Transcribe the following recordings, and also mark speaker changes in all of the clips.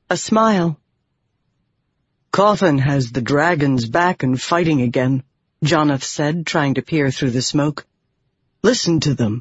Speaker 1: a smile.
Speaker 2: "Cawthon has the dragons back and fighting again," Jonath said, trying to peer through the smoke. "Listen to them."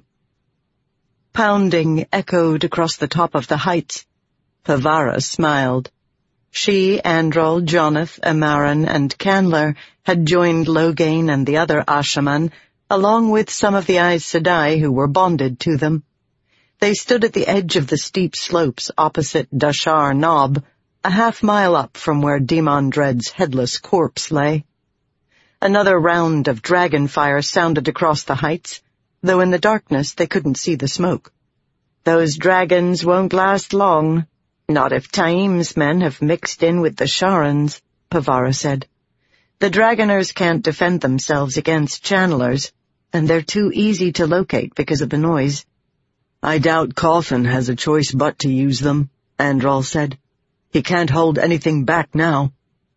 Speaker 1: Pounding echoed across the top of the heights. Pavara smiled. She, Andral, Jonath, Amaran, and Candler had joined Loghain and the other Ashaman, along with some of the Aes Sedai who were bonded to them. They stood at the edge of the steep slopes opposite Dashar Knob, a half-mile up from where Demon Dread's headless corpse lay. Another round of dragon fire sounded across the heights, though in the darkness they couldn't see the smoke.
Speaker 3: "Those dragons won't last long, not if Taim's men have mixed in with the Sharans," Pavara said. "The Dragoners can't defend themselves against channelers, and they're too easy to locate because of the noise."
Speaker 2: "I doubt Cawthon has a choice but to use them," Andral said. "He can't hold anything back now."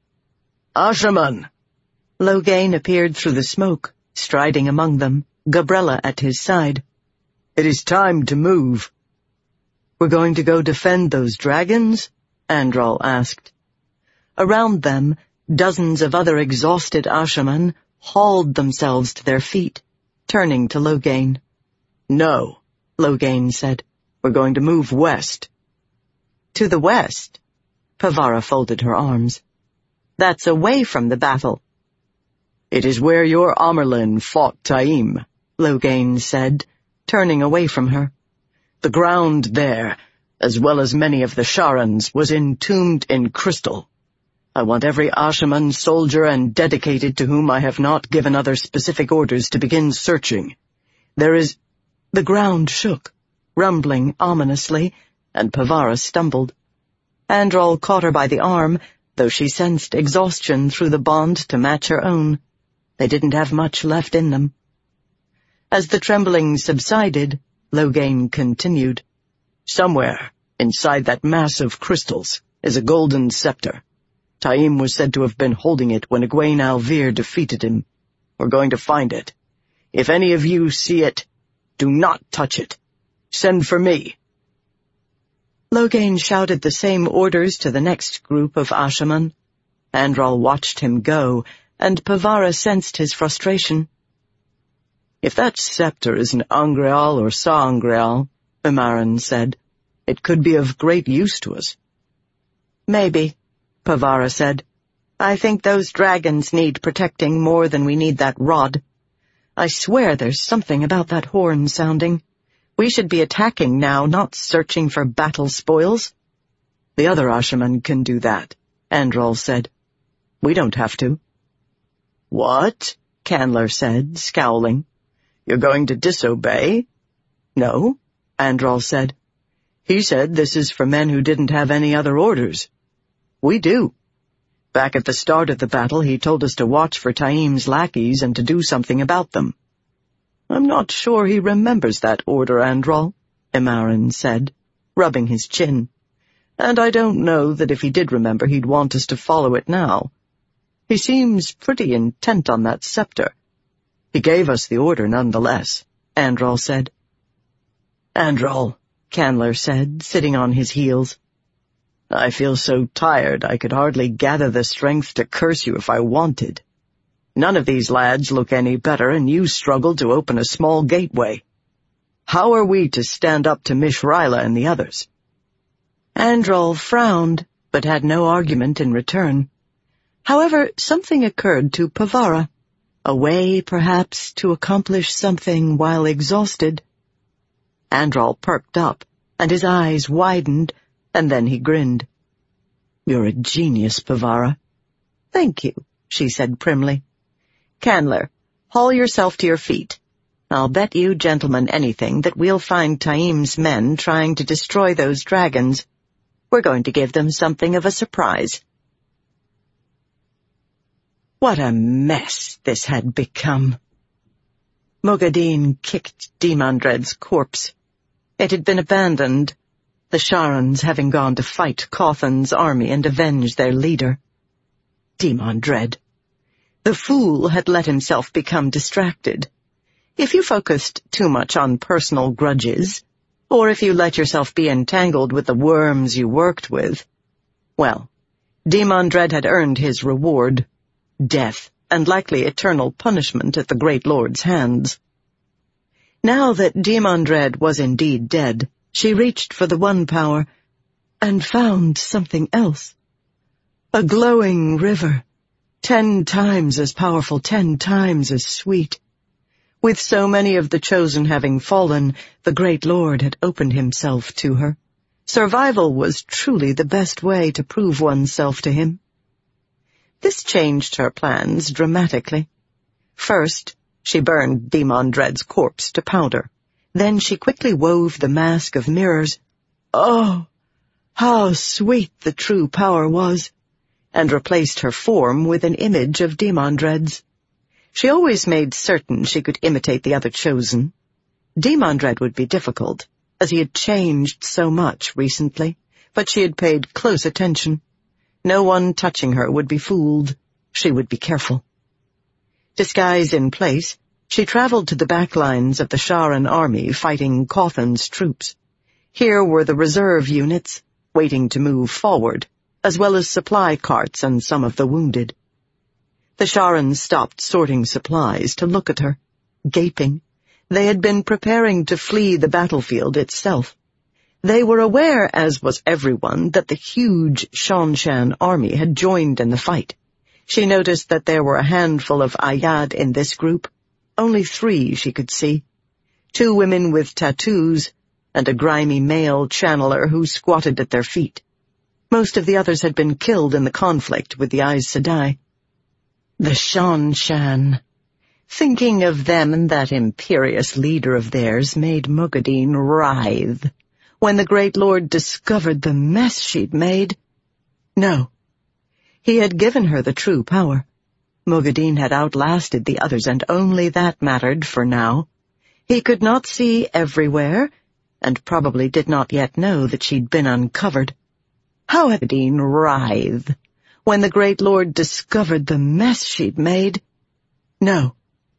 Speaker 2: "Ashaman!"
Speaker 1: Loghain appeared through the smoke, striding among them, Gabrella at his side.
Speaker 2: "It is time to move." "We're going to go defend those dragons?" Andral asked.
Speaker 1: Around them, dozens of other exhausted Ashaman hauled themselves to their feet, turning to Loghain.
Speaker 2: "No," Loghain said. "We're going to move west."
Speaker 1: "To the west?" Pavara folded her arms. "That's away from the battle."
Speaker 2: "It is where your Amyrlin fought Taim," Loghain said, turning away from her. "The ground there, as well as many of the Sharans, was entombed in crystal. I want every Ashaman soldier and dedicated to whom I have not given other specific orders to begin searching. There is—"
Speaker 1: The ground shook, rumbling ominously, and Pavara stumbled. Andral caught her by the arm, though she sensed exhaustion through the bond to match her own. They didn't have much left in them. As the trembling subsided, Loghain continued.
Speaker 2: "Somewhere, inside that mass of crystals, is a golden scepter. Taim was said to have been holding it when Egwene Alvir defeated him. We're going to find it. If any of you see it, do not touch it. Send for me."
Speaker 1: Loghain shouted the same orders to the next group of Ashaman. Andral watched him go, and Pavara sensed his frustration.
Speaker 2: "If that scepter is an Angreal or Sa'angreal," Amaran said, "it could be of great use to us."
Speaker 3: "Maybe," Pavara said. "I think those dragons need protecting more than we need that rod. I swear there's something about that horn sounding. We should be attacking now, not searching for battle spoils."
Speaker 2: "The other Ashaman can do that," Andral said. "We don't have to." "What?" Candler said, scowling. "You're going to disobey?" "No," Andral said. "He said this is for men who didn't have any other orders. We do. Back at the start of the battle, he told us to watch for Taim's lackeys and to do something about them." "I'm not sure he remembers that order, Andral," Amaran said, rubbing his chin. "And I don't know that if he did remember he'd want us to follow it now. He seems pretty intent on that scepter." "He gave us the order nonetheless," Andral said. "Andral," Candler said, sitting on his heels. "I feel so tired I could hardly gather the strength to curse you if I wanted. None of these lads look any better, and you struggled to open a small gateway. How are we to stand up to Mishraila and the others?"
Speaker 1: Andral frowned, but had no argument in return. However, something occurred to Pavara. A way, perhaps, to accomplish something while exhausted. Andral perked up, and his eyes widened, and then he grinned. "You're a genius, Pavara." "Thank you," she said primly. "Candler, haul yourself to your feet. I'll bet you gentlemen anything that we'll find Taim's men trying to destroy those dragons. We're going to give them something of a surprise." What a mess this had become. Moghedien kicked Demon Dread's corpse. It had been abandoned, the Sharans having gone to fight Cawthon's army and avenge their leader. Demon Dread. The fool had let himself become distracted. If you focused too much on personal grudges, or if you let yourself be entangled with the worms you worked with,
Speaker 3: Well, Demandred had earned his reward, death, and likely eternal punishment at the Great Lord's hands. Now that Demandred was indeed dead, she reached for the one power and found something else. A glowing river, 10 times as powerful, 10 times as sweet. With so many of the chosen having fallen, the Great Lord had opened himself to her. Survival was truly the best way to prove oneself to him. This changed her plans dramatically. First, she burned Demandred's corpse to powder. Then she quickly wove the mask of mirrors. Oh, how sweet the true power was! And replaced her form with an image of Demandred's. She always made certain she could imitate the other chosen. Demandred would be difficult, as he had changed so much recently, but she had paid close attention. No one touching her would be fooled. She would be careful. Disguise in place, she traveled to the backlines of the Sharan army fighting Cawthon's troops. Here were the reserve units, waiting to move forward, as well as supply carts and some of the wounded. The Sharans stopped sorting supplies to look at her, gaping. They had been preparing to flee the battlefield itself. They were aware, as was everyone, that the huge Shanshan army had joined in the fight. She noticed that there were a handful of Ayad in this group. Only 3 she could see. 2 women with tattoos, and a grimy male channeler who squatted at their feet. Most of the others had been killed in the conflict with the Aes Sedai. The Shanshan. Thinking of them and that imperious leader of theirs made Moghedien writhe. When the Great Lord discovered the mess she'd made... No. He had given her the true power. Moghedien had outlasted the others, and only that mattered for now. He could not see everywhere, and probably did not yet know that she'd been uncovered. How had Moghedien writhe? When the Great Lord discovered the mess she'd made... No.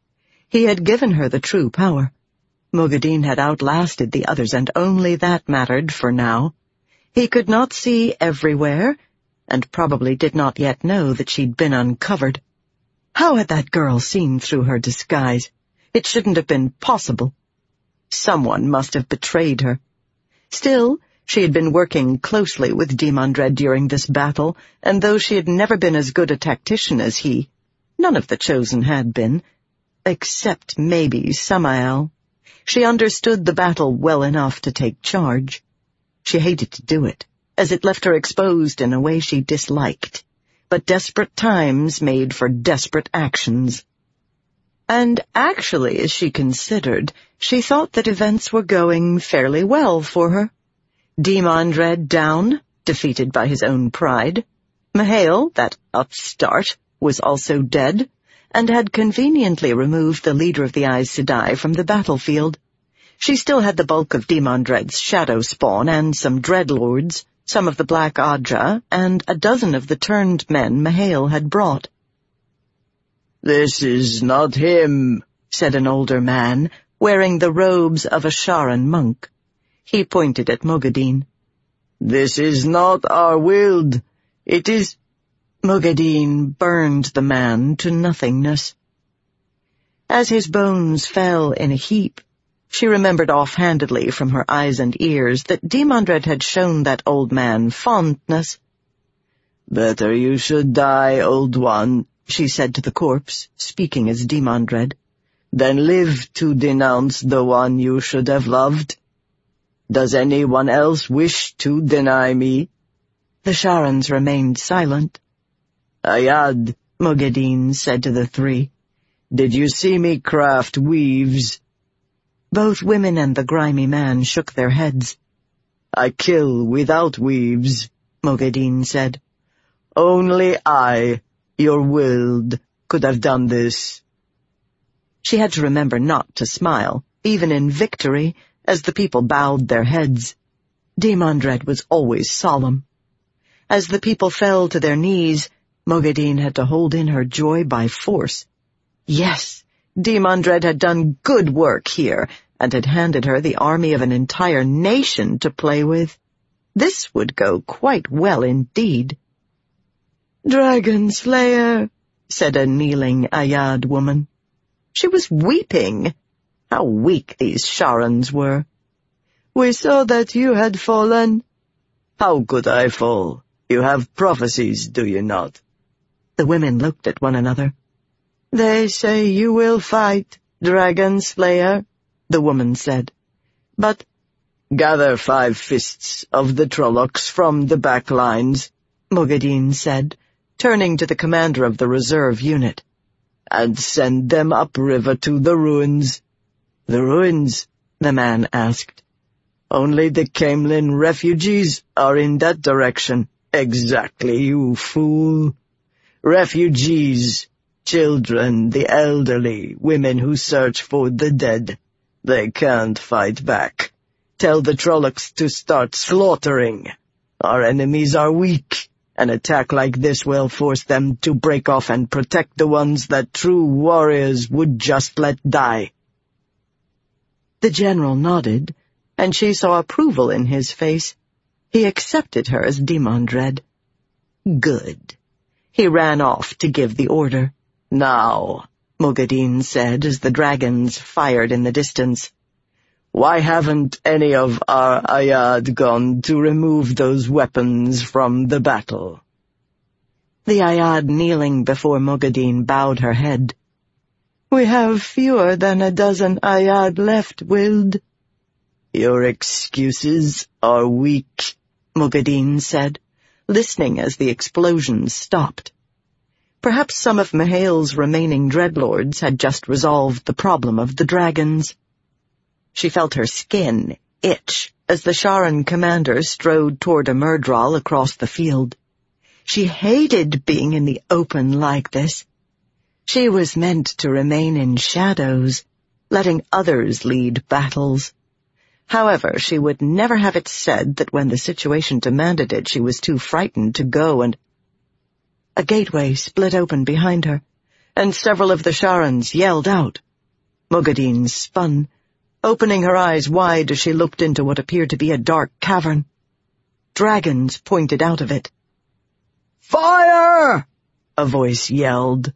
Speaker 3: He had given her the true power. Moghedien had outlasted the others, and only that mattered for now. He could not see everywhere, and probably did not yet know that she'd been uncovered. How had that girl seen through her disguise? It shouldn't have been possible. Someone must have betrayed her. Still, she had been working closely with Demandred during this battle, and though she had never been as good a tactician as he, none of the chosen had been, except maybe Samael. She understood the battle well enough to take charge. She hated to do it, as it left her exposed in a way she disliked, but desperate times made for desperate actions. And actually, as she considered, she thought that events were going fairly well for her. Demandred down, defeated by his own pride. Mihail, that upstart, was also dead, and had conveniently removed the leader of the Aes Sedai from the battlefield. She still had the bulk of Demandred's shadow spawn and some dreadlords, some of the Black Adra, and a dozen of the turned men Mihail had brought.
Speaker 2: "This is not him,"
Speaker 3: said an older man, wearing the robes of a Sharan monk. He pointed at Moghedien.
Speaker 2: "This is not our Wild. It is—"
Speaker 3: Moghedien burned the man to nothingness. As his bones fell in a heap, she remembered offhandedly from her eyes and ears that Demandred had shown that old man fondness.
Speaker 2: "Better you should die, old one,"
Speaker 3: she said to the corpse, speaking as Demandred,
Speaker 2: "than live to denounce the one you should have loved. Does anyone else wish to deny me?"
Speaker 3: The Sharans remained silent.
Speaker 2: "Ayad,"
Speaker 3: Moghedien said to the 3,
Speaker 2: "did you see me craft weaves?"
Speaker 3: Both women and the grimy man shook their heads.
Speaker 2: "I kill without weaves,"
Speaker 3: Moghedien said.
Speaker 2: "Only I, your Wild, could have done this."
Speaker 3: She had to remember not to smile, even in victory, as the people bowed their heads. Demandred was always solemn. As the people fell to their knees, Moghedien had to hold in her joy by force. Yes, Demandred had done good work here, and had handed her the army of an entire nation to play with.
Speaker 1: This would go quite well indeed. "Dragon Slayer," said a kneeling Ayad woman. She was weeping. How weak these Sharans were. "We saw that you had fallen."
Speaker 2: "How could I fall? You have prophecies, do you not?"
Speaker 1: The women looked at one another. "They say you will fight, Dragon Slayer," the woman said. "But—"
Speaker 2: "Gather 5 fists of the Trollocs from the back lines,"
Speaker 1: Moghedien said, turning to the commander of the reserve unit.
Speaker 2: "and send them upriver to the ruins."
Speaker 1: "The ruins?" the man asked.
Speaker 2: "Only the Caemlyn refugees are in that direction." "Exactly, you fool. Refugees, children, the elderly, women who search for the dead. They can't fight back. Tell the Trollocs to start slaughtering. Our enemies are weak. An attack like this will force them to break off and protect the ones that true warriors would just let die."
Speaker 1: The general nodded, and she saw approval in his face. He accepted her as Demandred. Good. He ran off to give the order.
Speaker 2: "Now,"
Speaker 1: Moghedien said as the dragons fired in the distance.
Speaker 2: "Why haven't any of our Ayad gone to remove those weapons from the battle?"
Speaker 1: The Ayad kneeling before Moghedien bowed her head. "We have fewer than a dozen Ayad left, Wild."
Speaker 2: "Your excuses are weak,"
Speaker 1: Moghedien said, listening as the explosions stopped. Perhaps some of Mihail's remaining dreadlords had just resolved the problem of the dragons. She felt her skin itch as the Sharan commander strode toward a Myrddraal across the field. She hated being in the open like this. She was meant to remain in shadows, letting others lead battles. However, she would never have it said that when the situation demanded it, she was too frightened to go, and a gateway split open behind her, and several of the Sharans yelled out. Moghedien spun, opening her eyes wide as she looked into what appeared to be a dark cavern. Dragons pointed out of it.
Speaker 2: "Fire!"
Speaker 1: a voice yelled.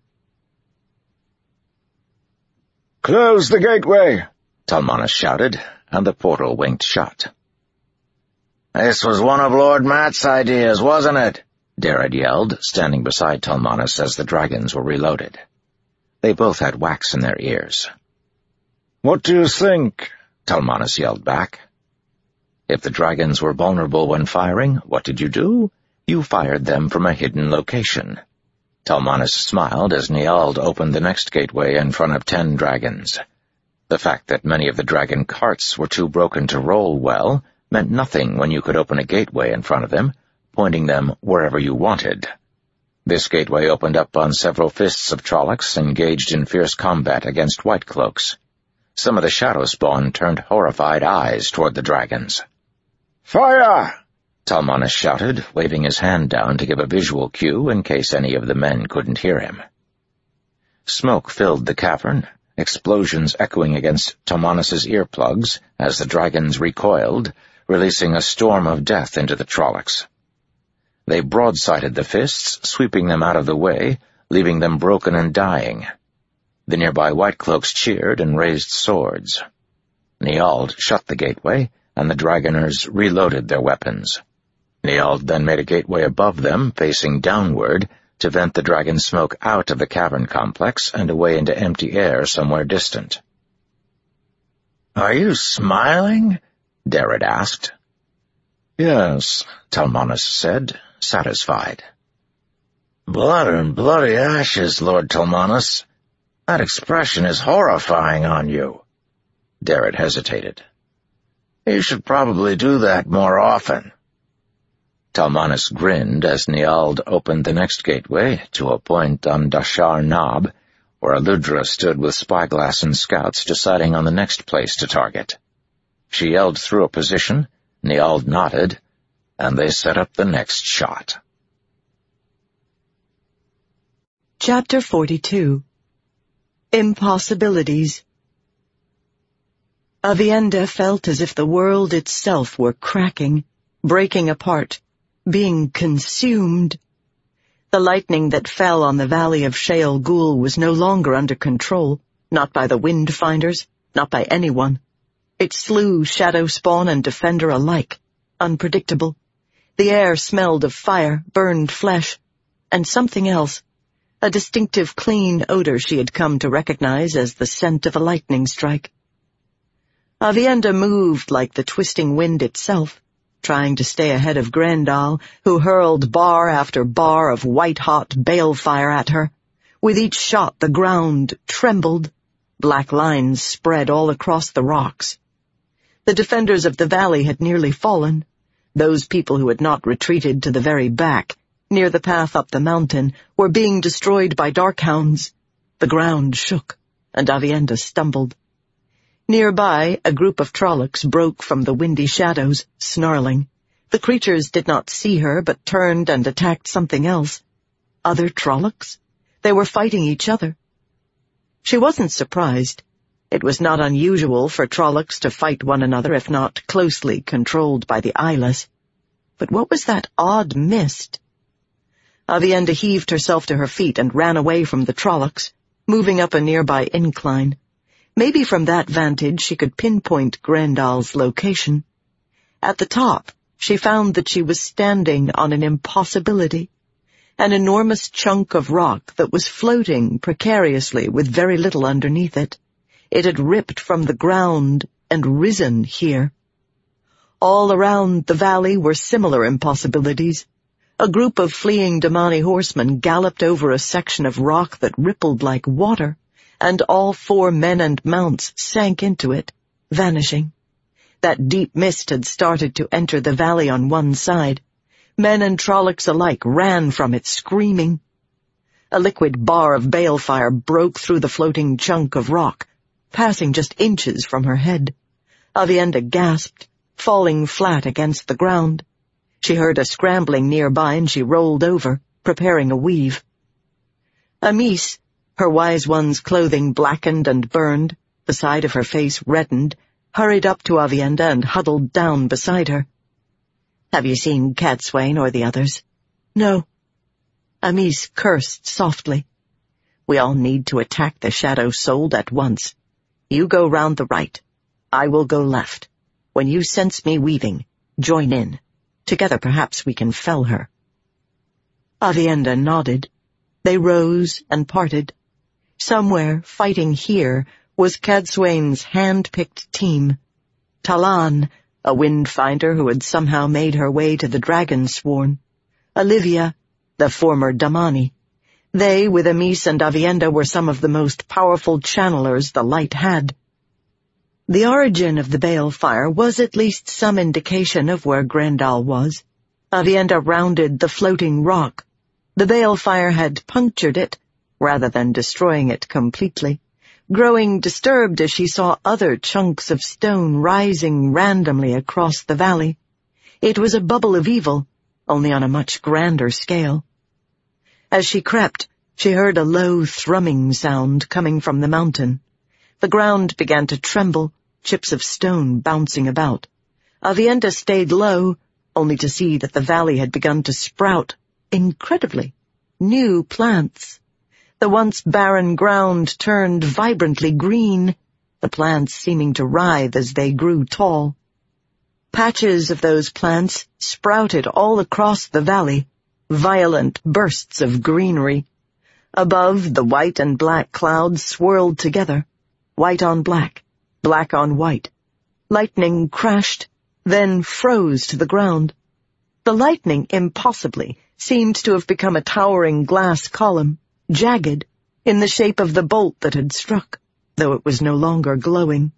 Speaker 4: "Close the gateway," Talmanas shouted, and the portal winked shut.
Speaker 5: "This was one of Lord Matt's ideas, wasn't it?" Derred yelled, standing beside Talmanas as the dragons were reloaded. They both had wax in their ears.
Speaker 4: "What do you think?"
Speaker 5: Talmanas yelled back. "If the dragons were vulnerable when firing, what did you do? You fired them from a hidden location." Talmanas smiled as Niald opened the next gateway in front of 10 dragons. The fact that many of the dragon carts were too broken to roll well meant nothing when you could open a gateway in front of them, pointing them wherever you wanted. This gateway opened up on several fists of Trollocs engaged in fierce combat against White Cloaks. Some of the shadow spawn turned horrified eyes toward the dragons.
Speaker 4: "Fire!"
Speaker 5: Talmanas shouted, waving his hand down to give a visual cue in case any of the men couldn't hear him. Smoke filled the cavern, explosions echoing against Talmanas's earplugs as the dragons recoiled, releasing a storm of death into the Trollocs. They broadsided the fists, sweeping them out of the way, leaving them broken and dying. The nearby White Cloaks cheered and raised swords. Niald shut the gateway, and the dragoners reloaded their weapons. Niald then made a gateway above them, facing downward, to vent the dragon smoke out of the cavern complex and away into empty air somewhere distant. "Are you smiling?" Derred asked.
Speaker 4: "Yes,"
Speaker 5: Talmanas said, satisfied.
Speaker 4: "Blood and bloody ashes, Lord Talmanas. That expression is horrifying on you."
Speaker 5: Derred hesitated.
Speaker 4: "You should probably do that more often."
Speaker 5: Talmanas grinned as Niald opened the next gateway to a point on Dashar Nob, where Aludra stood with spyglass and scouts deciding on the next place to target. She yelled through a position, Niald nodded, and they set up the next shot.
Speaker 1: Chapter 42. Impossibilities. Aviendha felt as if the world itself were cracking, breaking apart, being consumed. The lightning that fell on the valley of Shale Ghul was no longer under control, not by the Windfinders, not by anyone. It slew Shadow Spawn and Defender alike, unpredictable. The air smelled of fire, burned flesh, and something else, a distinctive clean odor she had come to recognize as the scent of a lightning strike. Aviendha moved like the twisting wind itself, trying to stay ahead of Grendel, who hurled bar after bar of white-hot balefire at her. With each shot the ground trembled. Black lines spread all across the rocks. The defenders of the valley had nearly fallen. Those people who had not retreated to the very back, near the path up the mountain, were being destroyed by darkhounds. The ground shook, and Aviendha stumbled. Nearby, a group of Trollocs broke from the windy shadows, snarling. The creatures did not see her, but turned and attacked something else. Other Trollocs? They were fighting each other. She wasn't surprised. It was not unusual for Trollocs to fight one another if not closely controlled by the eyeless. But what was that odd mist? Aviendha heaved herself to her feet and ran away from the Trollocs, moving up a nearby incline. Maybe from that vantage she could pinpoint Grendel's location. At the top, she found that she was standing on an impossibility. An enormous chunk of rock that was floating precariously with very little underneath it. It had ripped from the ground and risen here. All around the valley were similar impossibilities. A group of fleeing Damani horsemen galloped over a section of rock that rippled like water, and all 4 men and mounts sank into it, vanishing. That deep mist had started to enter the valley on one side. Men and Trollocs alike ran from it, screaming. A liquid bar of balefire broke through the floating chunk of rock, passing just inches from her head. Aviendha gasped, falling flat against the ground. She heard a scrambling nearby and she rolled over, preparing a weave. Amis, her Wise One's clothing blackened and burned, the side of her face reddened, hurried up to Aviendha and huddled down beside her. "Have you seen Cadsuane or the others?" "No." Amis cursed softly. "We all need to attack the Shadow Soul at once. You go round the right. I will go left. When you sense me weaving, join in. Together perhaps we can fell her." Aviendha nodded. They rose and parted. Somewhere, fighting here, was Cadsuane's hand-picked team. Talan, a Windfinder who had somehow made her way to the Dragonsworn. Olivia, the former Damani. They, with Amis and Aviendha, were some of the most powerful channelers the light had. The origin of the balefire was at least some indication of where Grendel was. Aviendha rounded the floating rock. The balefire had punctured it, rather than destroying it completely, growing disturbed as she saw other chunks of stone rising randomly across the valley. It was a bubble of evil, only on a much grander scale. As she crept, she heard a low thrumming sound coming from the mountain. The ground began to tremble, chips of stone bouncing about. Aviendha stayed low, only to see that the valley had begun to sprout, incredibly, new plants. The once barren ground turned vibrantly green, the plants seeming to writhe as they grew tall. Patches of those plants sprouted all across the valley, violent bursts of greenery. Above, the white and black clouds swirled together, white on black, black on white. Lightning crashed, then froze to the ground. The lightning, impossibly, seemed to have become a towering glass column, jagged, in the shape of the bolt that had struck, though it was no longer glowing.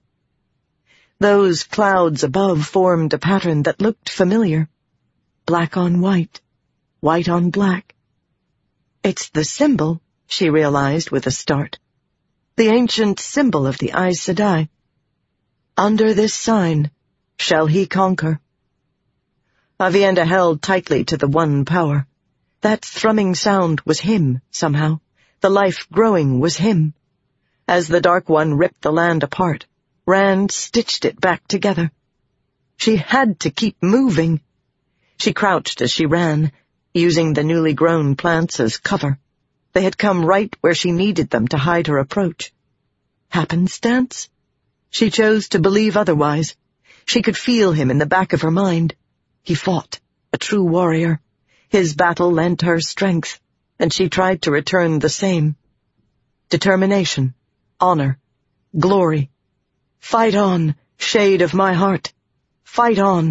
Speaker 1: Those clouds above formed a pattern that looked familiar. Black on white, white on black. It's the symbol, she realized with a start. The ancient symbol of the Aes Sedai. Under this sign shall he conquer. Aviendha held tightly to the one power. That thrumming sound was him, somehow. The life growing was him. As the Dark One ripped the land apart, Rand stitched it back together. She had to keep moving. She crouched as she ran, using the newly grown plants as cover. They had come right where she needed them to hide her approach. Happenstance? She chose to believe otherwise. She could feel him in the back of her mind. He fought, a true warrior. His battle lent her strength, and she tried to return the same. Determination, honor, glory. Fight on, shade of my heart. Fight on.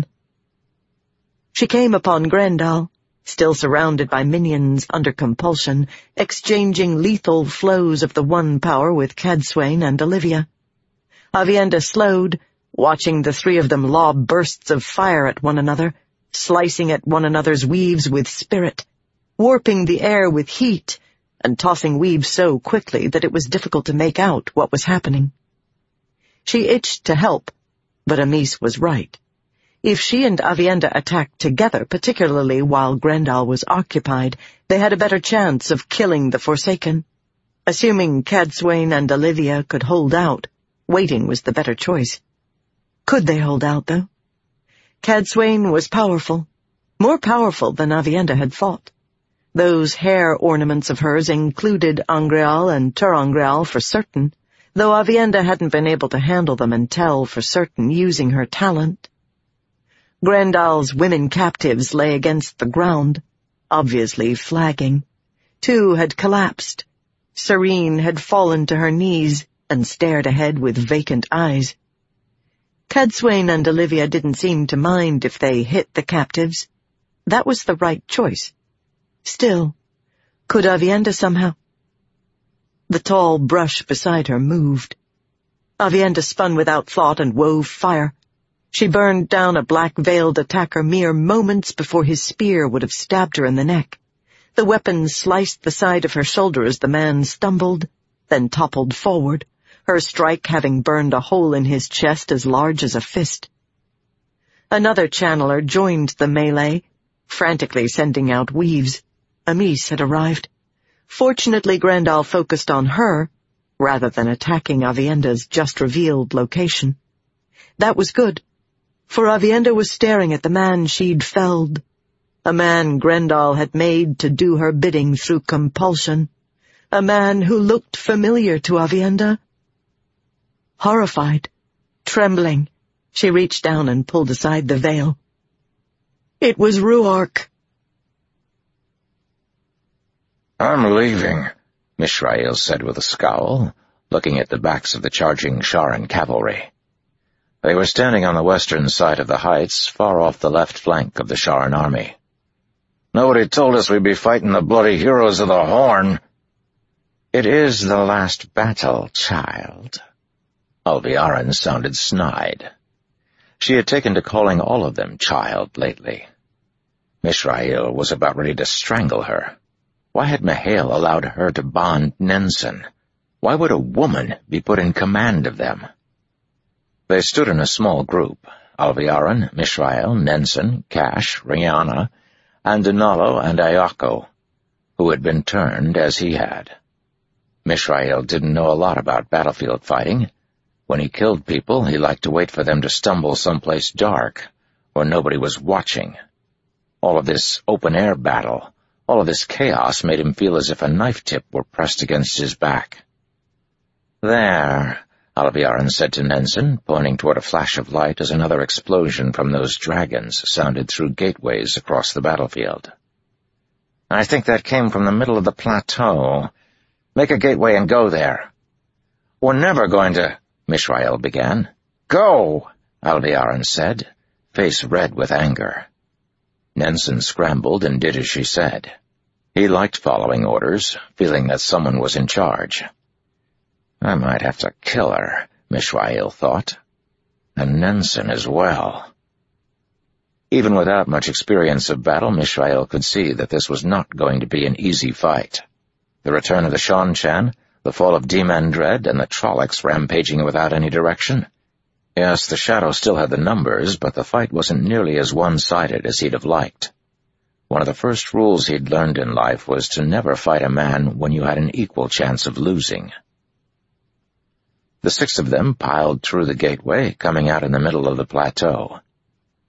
Speaker 1: She came upon Grendel, still surrounded by minions under compulsion, exchanging lethal flows of the one power with Cadsuane and Olivia. Aviendha slowed, watching the three of them lob bursts of fire at one another, slicing at one another's weaves with spirit, warping the air with heat, and tossing weaves so quickly that it was difficult to make out what was happening. She itched to help, but Amis was right. If she and Aviendha attacked together, particularly while Grendel was occupied, they had a better chance of killing the Forsaken. Assuming Cadsuane and Olivia could hold out, waiting was the better choice. Could they hold out, though? Cadsuane was powerful, more powerful than Aviendha had thought. Those hair ornaments of hers included Angreal and Terangreal for certain, though Aviendha hadn't been able to handle them and tell for certain using her talent. Grendel's women captives lay against the ground, obviously flagging. Two had collapsed. Serene had fallen to her knees and stared ahead with vacant eyes. Cadsuane and Olivia didn't seem to mind if they hit the captives. That was the right choice. Still, could Aviendha somehow? The tall brush beside her moved. Aviendha spun without thought and wove fire. She burned down a black-veiled attacker mere moments before his spear would have stabbed her in the neck. The weapon sliced the side of her shoulder as the man stumbled, then toppled forward, her strike having burned a hole in his chest as large as a fist. Another channeler joined the melee, frantically sending out weaves. Amis had arrived. Fortunately, Grendel focused on her, rather than attacking Aviendha's just-revealed location. That was good, for Aviendha was staring at the man she'd felled, a man Grendel had made to do her bidding through compulsion, a man who looked familiar to Aviendha. Horrified, trembling, she reached down and pulled aside the veil. It was Ruark.
Speaker 5: "I'm leaving," Mishrael said with a scowl, looking at the backs of the charging Sharan cavalry. They were standing on the western side of the heights, far off the left flank of the Sharan army. "Nobody told us we'd be fighting the bloody heroes of the Horn." "It is the last battle, child." Alviarin sounded snide. She had taken to calling all of them child lately. Mishrael was about ready to strangle her. Why had Mihail allowed her to bond Nensen? Why would a woman be put in command of them? They stood in a small group, Alviarin, Mishrael, Nensen, Cash, Rihanna, and Dinalo and Ayako, who had been turned as he had. Mishrael didn't know a lot about battlefield fighting. When he killed people, he liked to wait for them to stumble someplace dark, where nobody was watching. All of this open-air battle, all of this chaos made him feel as if a knife tip were pressed against his back. "There," Alviarin said to Nensen, pointing toward a flash of light as another explosion from those dragons sounded through gateways across the battlefield. "I think that came from the middle of the plateau. Make a gateway and go there." "We're never going to—" Mishrael began. "Go!" Alviarin said, face red with anger. Nensen scrambled and did as she said. He liked following orders, feeling that someone was in charge. I might have to kill her, Mishrael thought. And Nensen as well. Even without much experience of battle, Mishrael could see that this was not going to be an easy fight. The return of the Seanchan, the fall of Demandred, and the Trollocs rampaging without any direction. Yes, the Shadow still had the numbers, but the fight wasn't nearly as one-sided as he'd have liked. One of the first rules he'd learned in life was to never fight a man when you had an equal chance of losing. The 6 of them piled through the gateway, coming out in the middle of the plateau.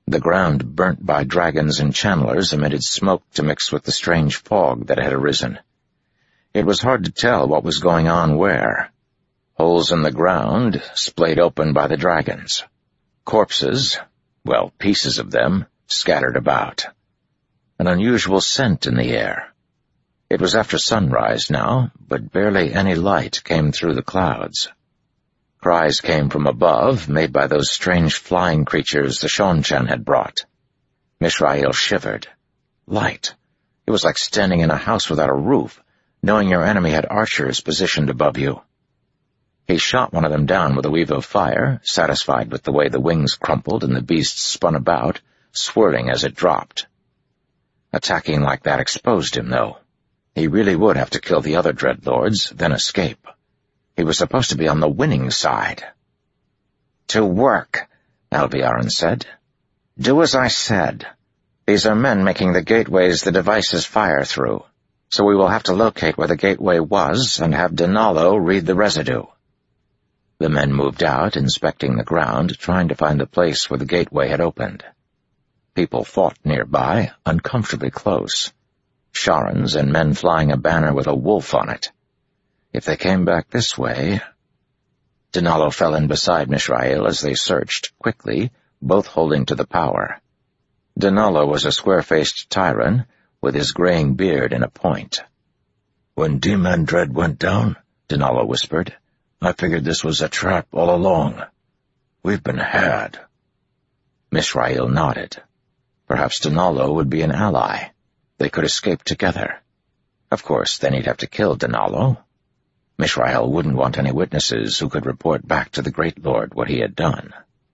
Speaker 5: The ground burnt by dragons and channelers emitted smoke to mix with the strange fog that had arisen. It was hard to tell what was going on where. Holes in the ground, splayed open by the dragons. Corpses, well, pieces of them, scattered about. An unusual scent in the air. It was after sunrise now, but barely any light came through the clouds. Cries came from above, made by those strange flying creatures the Seanchan had brought. Mishrael shivered. Light. It was like standing in a house without a roof, knowing your enemy had archers positioned above you. He shot one of them down with a weave of fire, satisfied with the way the wings crumpled and the beast spun about, swirling as it dropped. Attacking like that exposed him, though. He really would have to kill the other Dreadlords, then escape. He was supposed to be on the winning side. "To work," Alviarin said. "Do as I said. These are men making the gateways the devices fire through, so we will have to locate where the gateway was and have Dinalo read the residue." The men moved out, inspecting the ground, trying to find the place where the gateway had opened. People fought nearby, uncomfortably close. Sharans and men flying a banner with a wolf on it. If they came back this way... Dinalo fell in beside Mishrael as they searched, quickly, both holding to the power. Dinalo was a square-faced Tyran, with his graying beard in a point. "When Demandred went down," Dinalo whispered, "I figured this was a trap all along. We've been had." Mishrael nodded. Perhaps Dinalo would be an ally. They could escape together. Of course, then he'd have to kill Dinalo. Mishrael wouldn't want any witnesses who could report back to the Great Lord what he had done.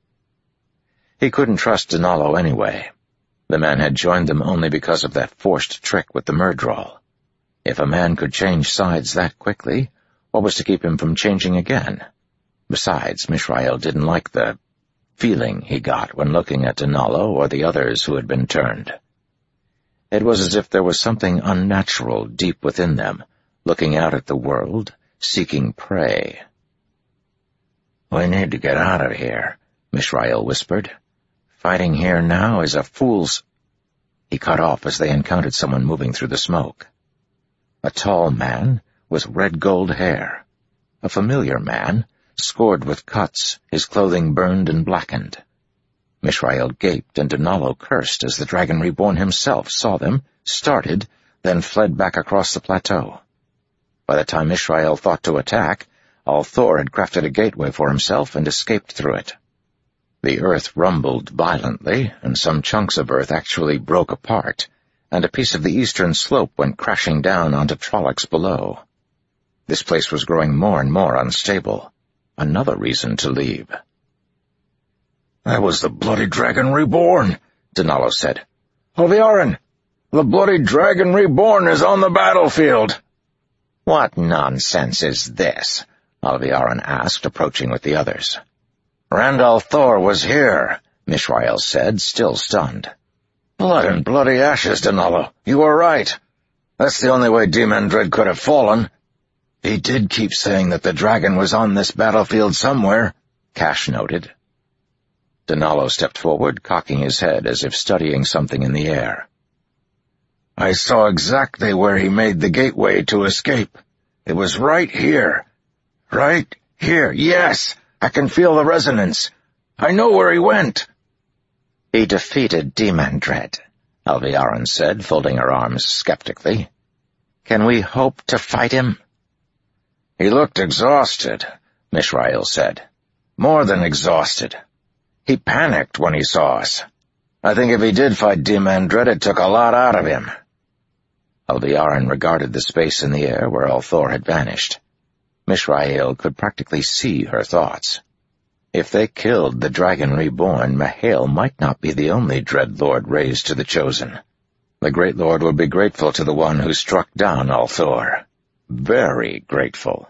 Speaker 5: He couldn't trust Dinalo anyway. The man had joined them only because of that forced trick with the Myrddraal. If a man could change sides that quickly, what was to keep him from changing again? Besides, Mishrael didn't like the feeling he got when looking at Dinalo or the others who had been turned. It was as if there was something unnatural deep within them, looking out at the world, seeking prey. "We need to get out of here," Mishrael whispered. "Fighting here now is a fool's—" He cut off as they encountered someone moving through the smoke. A tall man with red-gold hair. A familiar man, scored with cuts, his clothing burned and blackened. Mishrael gaped and Dinalo cursed as the Dragon Reborn himself saw them, started, then fled back across the plateau. By the time Mishrael thought to attack, Althor had crafted a gateway for himself and escaped through it. The earth rumbled violently, and some chunks of earth actually broke apart, and a piece of the eastern slope went crashing down onto Trollocs below. This place was growing more and more unstable. Another reason to leave.
Speaker 4: "That was the bloody Dragon Reborn,"
Speaker 5: Dinalo said.
Speaker 4: "Alviarin, the bloody Dragon Reborn is on the battlefield."
Speaker 5: "What nonsense is this?" Alviarin asked, approaching with the others.
Speaker 4: "Rand al'Thor was here,"
Speaker 5: Mishrael said, still stunned.
Speaker 4: "Blood and bloody ashes, Dinalo. You were right. That's the only way Demandred could have fallen. He did keep saying that the dragon was on this battlefield somewhere,"
Speaker 5: Cash noted. Dinalo stepped forward, cocking his head as if studying something in the air.
Speaker 4: "I saw exactly where he made the gateway to escape. It was right here. Right here. Yes, I can feel the resonance. I know where he went."
Speaker 5: "He defeated Demandred," Alviarin said, folding her arms skeptically. "Can we hope to fight him?"
Speaker 4: "He looked exhausted," Mishrael said. "More than exhausted. He panicked when he saw us. I think if he did fight Demandred, it took a lot out of him."
Speaker 5: Alviarin regarded the space in the air where Althor had vanished. Mishrael could practically see her thoughts. If they killed the Dragon Reborn, Mihail might not be the only Dreadlord raised to the Chosen. The Great Lord would be grateful to the one who struck down Althor. Very grateful.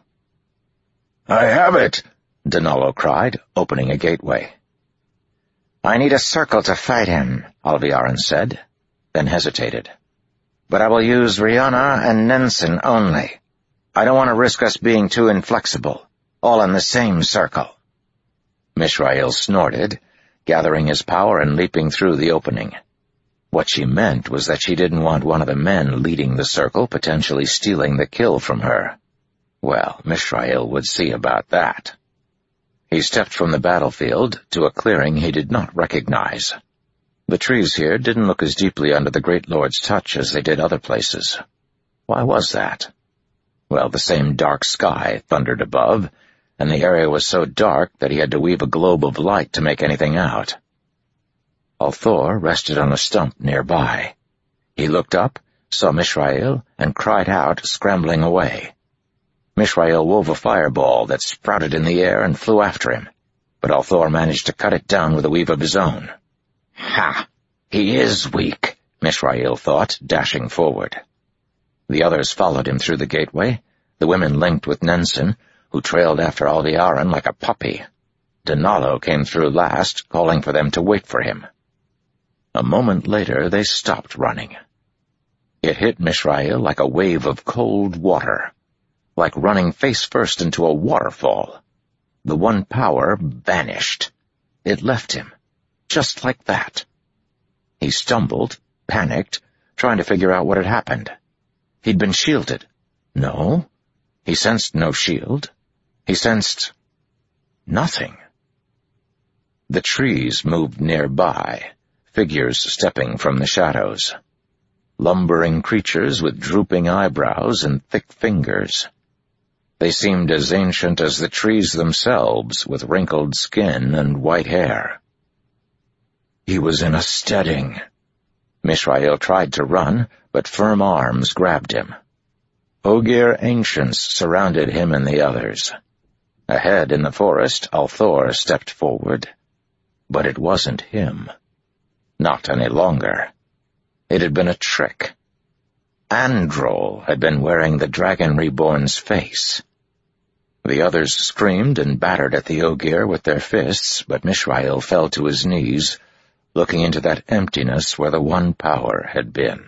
Speaker 4: "I have it!"
Speaker 5: Dinalo cried, opening a gateway. "I need a circle to fight him," Alviarin said, then hesitated. "But I will use Rihanna and Nensen only. I don't want to risk us being too inflexible, all in the same circle." Mishrael snorted, gathering his power and leaping through the opening. What she meant was that she didn't want one of the men leading the circle potentially stealing the kill from her. Well, Mishrael would see about that. He stepped from the battlefield to a clearing he did not recognize. The trees here didn't look as deeply under the Great Lord's touch as they did other places. Why was that? Well, the same dark sky thundered above, and the area was so dark that he had to weave a globe of light to make anything out. Althor rested on a stump nearby. He looked up, saw Mishrael, and cried out, scrambling away. Mishrael wove a fireball that sprouted in the air and flew after him, but Althor managed to cut it down with a weave of his own. Ha! He is weak, Mishrael thought, dashing forward. The others followed him through the gateway, the women linked with Nensen, who trailed after Aldearan like a puppy. Dinalo came through last, calling for them to wait for him. A moment later, they stopped running. It hit Mishrael like a wave of cold water, like running face first into a waterfall. The one power vanished. It left him, just like that. He stumbled, panicked, trying to figure out what had happened. He'd been shielded. No. He sensed no shield. He sensed nothing. The trees moved nearby, figures stepping from the shadows. Lumbering creatures with drooping eyebrows and thick fingers. They seemed as ancient as the trees themselves, with wrinkled skin and white hair. He was in a steading. Mishrael tried to run, but firm arms grabbed him. Ogier ancients surrounded him and the others. Ahead in the forest, Althor stepped forward. But it wasn't him. Not any longer. It had been a trick. Androl had been wearing the Dragon Reborn's face. The others screamed and battered at the Ogier with their fists, but Mishrael fell to his knees, looking into that emptiness where the one power had been.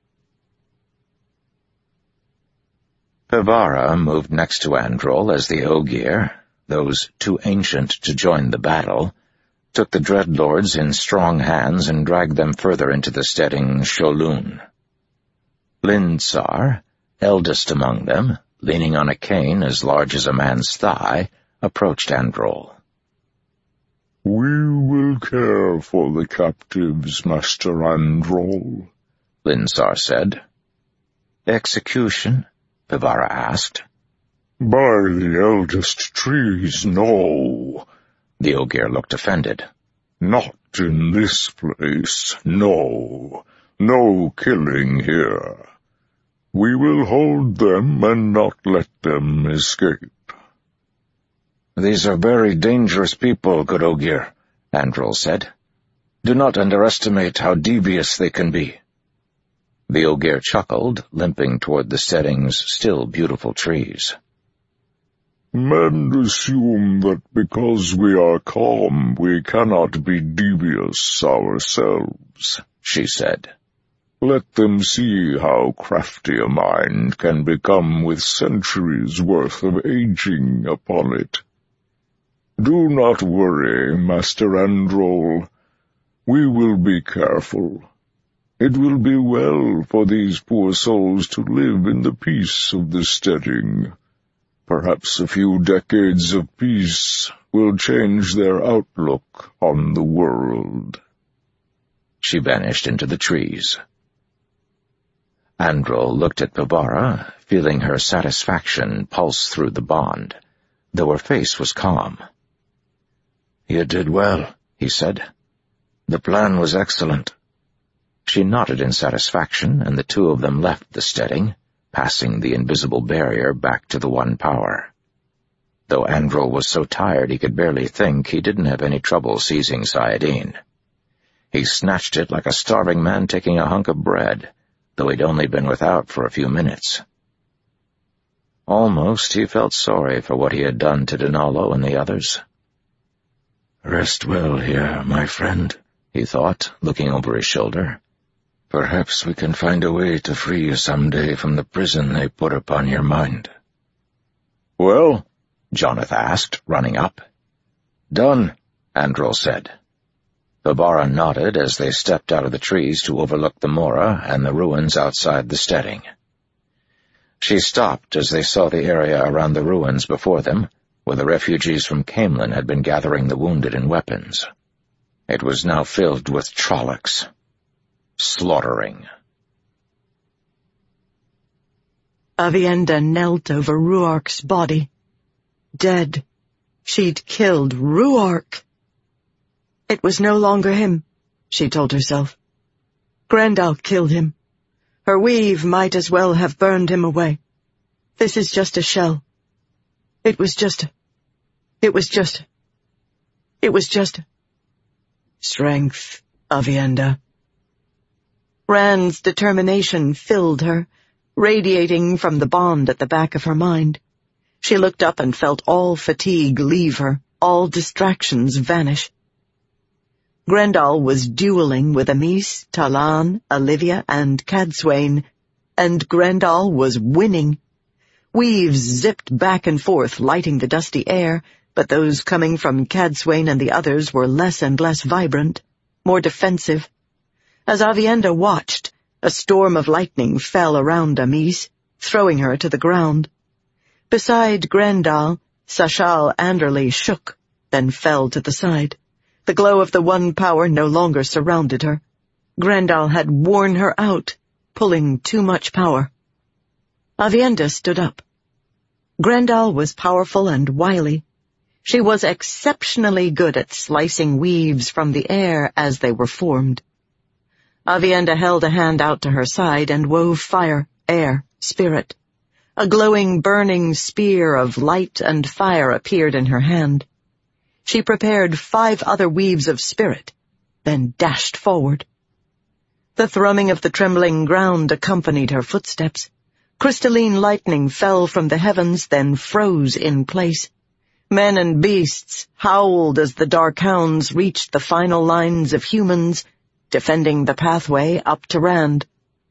Speaker 5: Pevara moved next to Androl as the Ogier, those too ancient to join the battle, took the Dreadlords in strong hands and dragged them further into the steading Sholun. Lindsar, eldest among them, leaning on a cane as large as a man's thigh, approached Androl.
Speaker 6: "We will care for the captives, Master Androl,"
Speaker 5: Lindsar said. "Execution?" Pevara asked.
Speaker 6: "By the eldest trees, no."
Speaker 5: The Ogier looked offended.
Speaker 6: "Not in this place, no. No killing here. We will hold them and not let them escape."
Speaker 4: "These are very dangerous people, good Ogier," Androl said. "Do not underestimate how devious they can be."
Speaker 5: The Ogier chuckled, limping toward the steading's still beautiful trees.
Speaker 6: "Men assume that because we are calm, we cannot be devious ourselves," she said. "Let them see how crafty a mind can become with centuries' worth of aging upon it. Do not worry, Master Androl. We will be careful. It will be well for these poor souls to live in the peace of the steading. Perhaps a few decades of peace will change their outlook on the world."
Speaker 5: She vanished into the trees. Androl looked at Pevara, feeling her satisfaction pulse through the bond, though her face was calm.
Speaker 4: "You did well," he said. "The plan was excellent."
Speaker 5: She nodded in satisfaction, and the two of them left the steading, passing the invisible barrier back to the one power. Though Androl was so tired he could barely think, he didn't have any trouble seizing Sayadin. He snatched it like a starving man taking a hunk of bread, though he'd only been without for a few minutes. Almost he felt sorry for what he had done to Dinalo and the others.
Speaker 4: "Rest well here, my friend,"
Speaker 5: he thought, looking over his shoulder.
Speaker 4: "Perhaps we can find a way to free you someday from the prison they put upon your mind."
Speaker 5: "Well?" Jonath asked, running up.
Speaker 4: "Done,"
Speaker 5: Androl said. Babara nodded as they stepped out of the trees to overlook the Mora and the ruins outside the steading. She stopped as they saw the area around the ruins before them, where the refugees from Caemlyn had been gathering the wounded and weapons. It was now filled with Trollocs. Slaughtering.
Speaker 1: Aviendha knelt over Ruark's body. Dead. She'd killed Ruark. It was no longer him, she told herself. Grendel killed him. Her weave might as well have burned him away. This is just a shell. It was just... Strength, Aviendha. Rand's determination filled her, radiating from the bond at the back of her mind. She looked up and felt all fatigue leave her, all distractions vanish. Grendel was dueling with Amis, Talan, Olivia, and Cadsuane, and Grendel was winning. Weaves zipped back and forth, lighting the dusty air, but those coming from Cadsuane and the others were less and less vibrant, more defensive. As Aviendha watched, a storm of lightning fell around Amis, throwing her to the ground. Beside Grendel, Sashal Anderley shook, then fell to the side. The glow of the one power no longer surrounded her. Grendel had worn her out, pulling too much power. Aviendha stood up. Grendel was powerful and wily. She was exceptionally good at slicing weaves from the air as they were formed. Aviendha held a hand out to her side and wove fire, air, spirit. A glowing, burning spear of light and fire appeared in her hand. She prepared 5 other weaves of spirit, then dashed forward. The thrumming of the trembling ground accompanied her footsteps. Crystalline lightning fell from the heavens, then froze in place. Men and beasts howled as the dark hounds reached the final lines of humans, defending the pathway up to Rand.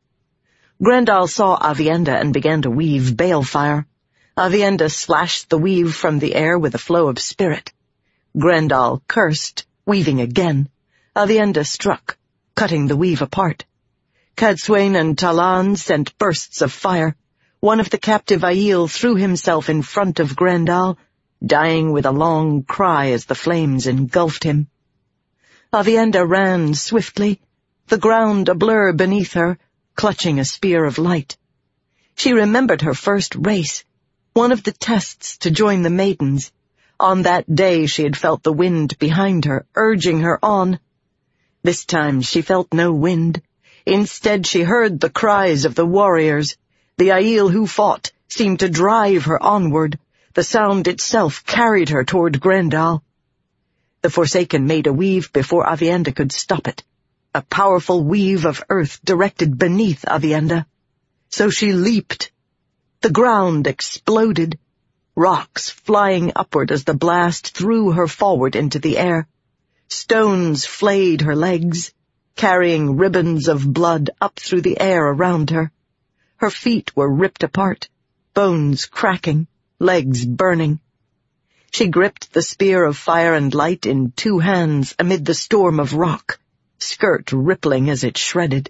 Speaker 1: Grendel saw Aviendha and began to weave balefire. Aviendha slashed the weave from the air with a flow of spirit. Grendel cursed, weaving again. Aviendha struck, cutting the weave apart. Cadsuane and Talan sent bursts of fire. One of the captive Aiel threw himself in front of Grendel, dying with a long cry as the flames engulfed him. Aviendha ran swiftly, the ground a blur beneath her, clutching a spear of light. She remembered her first race, one of the tests to join the maidens. On that day she had felt the wind behind her, urging her on. This time she felt no wind. Instead she heard the cries of the warriors. The Aiel who fought seemed to drive her onward. The sound itself carried her toward Grendel. The Forsaken made a weave before Aviendha could stop it. A powerful weave of earth directed beneath Aviendha. So she leaped. The ground exploded, rocks flying upward as the blast threw her forward into the air. Stones flayed her legs, carrying ribbons of blood up through the air around her. Her feet were ripped apart, bones cracking, legs burning. She gripped the spear of fire and light in 2 hands amid the storm of rock, skirt rippling as it shredded.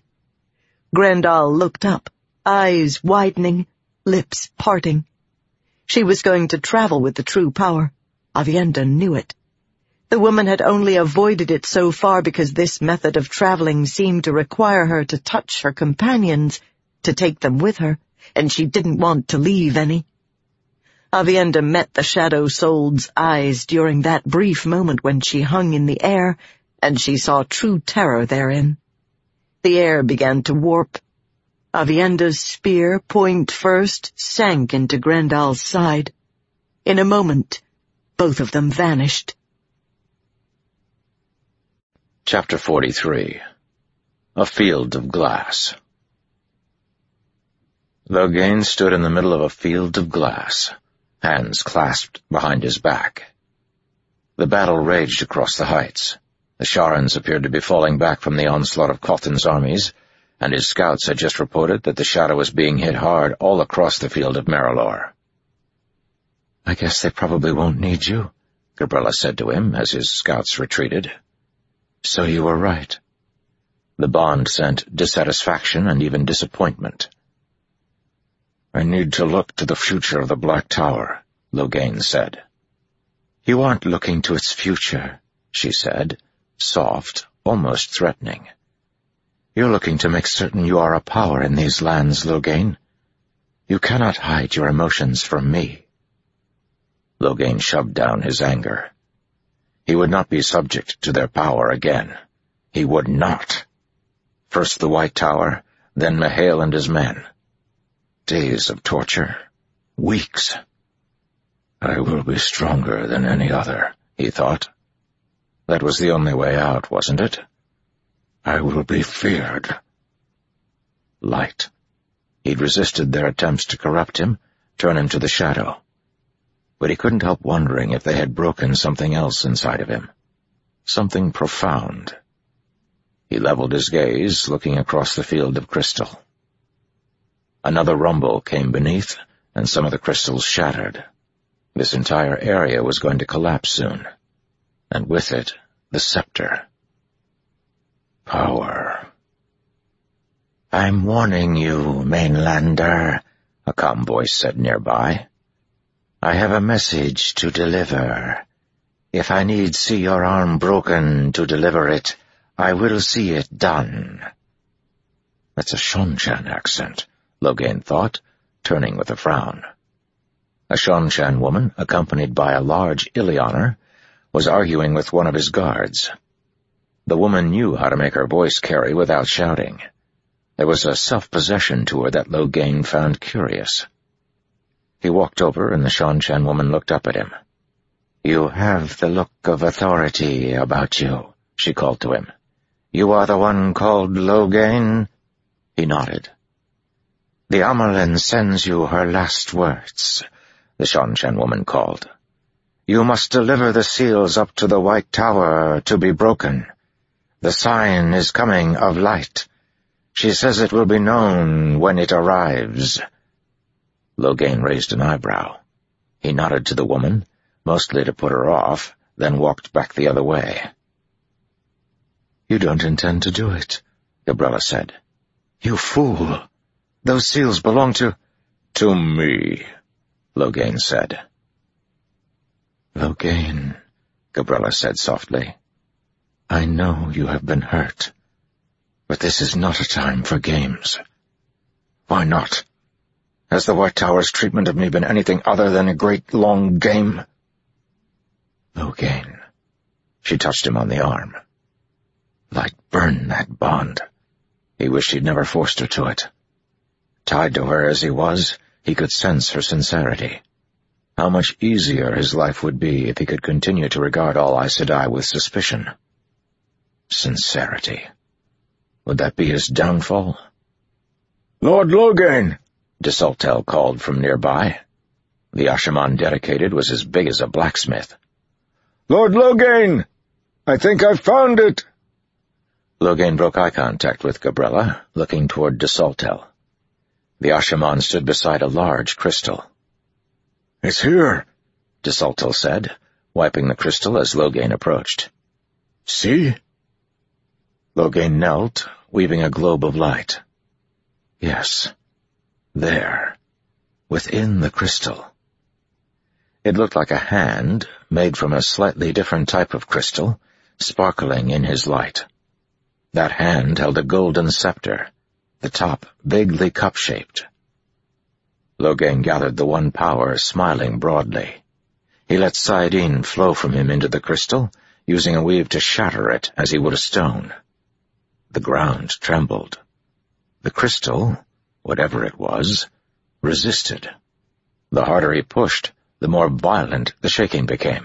Speaker 1: Grendel looked up, eyes widening, lips parting. She was going to travel with the true power. Aviendha knew it. The woman had only avoided it so far because this method of traveling seemed to require her to touch her companions, to take them with her, and she didn't want to leave any. Aviendha met the Shadow Soul's eyes during that brief moment when she hung in the air, and she saw true terror therein. The air began to warp. Aviendha's spear, point first, sank into Grendel's side. In a moment, both of them vanished.
Speaker 5: Chapter 43. A Field of Glass. Loghain stood in the middle of a field of glass, hands clasped behind his back. The battle raged across the heights. The Sharans appeared to be falling back from the onslaught of Cothan's armies, and his scouts had just reported that the Shadow was being hit hard all across the field of Marilor. "I guess they probably won't need you," Gabrella said to him as his scouts retreated. So you were right. The bond sent dissatisfaction and even disappointment.
Speaker 4: I need to look to the future of the Black Tower,
Speaker 5: Loghain said.
Speaker 2: You aren't looking to its future, she said, soft, almost threatening. You're looking to make certain you are a power in these lands, Loghain. You cannot hide your emotions from me.
Speaker 5: Loghain shoved down his anger. He would not be subject to their power again. He would not. First the White Tower, then Mihail and his men. Days of torture. Weeks.
Speaker 4: I will be stronger than any other, he thought.
Speaker 5: That was the only way out, wasn't it?
Speaker 4: I will be feared.
Speaker 5: Light. He'd resisted their attempts to corrupt him, turn him to the shadow. But he couldn't help wondering if they had broken something else inside of him. Something profound. He leveled his gaze, looking across the field of crystal. Another rumble came beneath, and some of the crystals shattered. This entire area was going to collapse soon. And with it, the scepter.
Speaker 4: Power.
Speaker 2: I'm warning you, Mainlander, a calm voice said nearby. I have a message to deliver. If I need see your arm broken to deliver it, I will see it done.
Speaker 5: That's a Seanchan accent, Loghain thought, turning with a frown. A Seanchan woman, accompanied by a large Illianer, was arguing with one of his guards. The woman knew how to make her voice carry without shouting. There was a self-possession to her that Loghain found curious. He walked over, and the Seanchan woman looked up at him.
Speaker 2: You have the look of authority about you, she called to him. You are the one called Loghain?
Speaker 5: He nodded.
Speaker 2: The Amelin sends you her last words, the Seanchan woman called. You must deliver the seals up to the White Tower to be broken. The sign is coming of light. She says it will be known when it arrives.
Speaker 5: Loghain raised an eyebrow. He nodded to the woman, mostly to put her off, then walked back the other way.
Speaker 2: You don't intend to do it, Gabrella said. You fool! Those seals belong to...
Speaker 4: To me,
Speaker 5: Loghain said.
Speaker 2: Loghain, Gabrella said softly. I know you have been hurt, but this is not a time for games.
Speaker 4: Why not? Has the White Tower's treatment of me been anything other than a great long game?
Speaker 2: Loghain. She touched him on the arm. Light burn that bond. He wished he'd never forced her to it. Tied to her as he was, he could sense her sincerity. How much easier his life would be if he could continue to regard all Aes Sedai with suspicion. Sincerity. Would that be his downfall?
Speaker 4: Lord Loghain!
Speaker 5: de Saltel called from nearby. The Ashaman dedicated was as big as a blacksmith.
Speaker 4: Lord Loghain! I think I've found it!
Speaker 5: Loghain broke eye contact with Gabrella, looking toward de Saltel. The Ashaman stood beside a large crystal.
Speaker 4: It's here,
Speaker 5: de Saltel said, wiping the crystal as Loghain approached.
Speaker 4: See?
Speaker 2: Loghain knelt, weaving a globe of light. Yes. There. Within the crystal. It looked like a hand, made from a slightly different type of crystal, sparkling in his light. That hand held a golden scepter, the top vaguely cup-shaped. Loghain gathered the one power, smiling broadly. He let saidin flow from him into the crystal, using a weave to shatter it as he would a stone. The ground trembled. The crystal, whatever it was, resisted. The harder he pushed, the more violent the shaking became.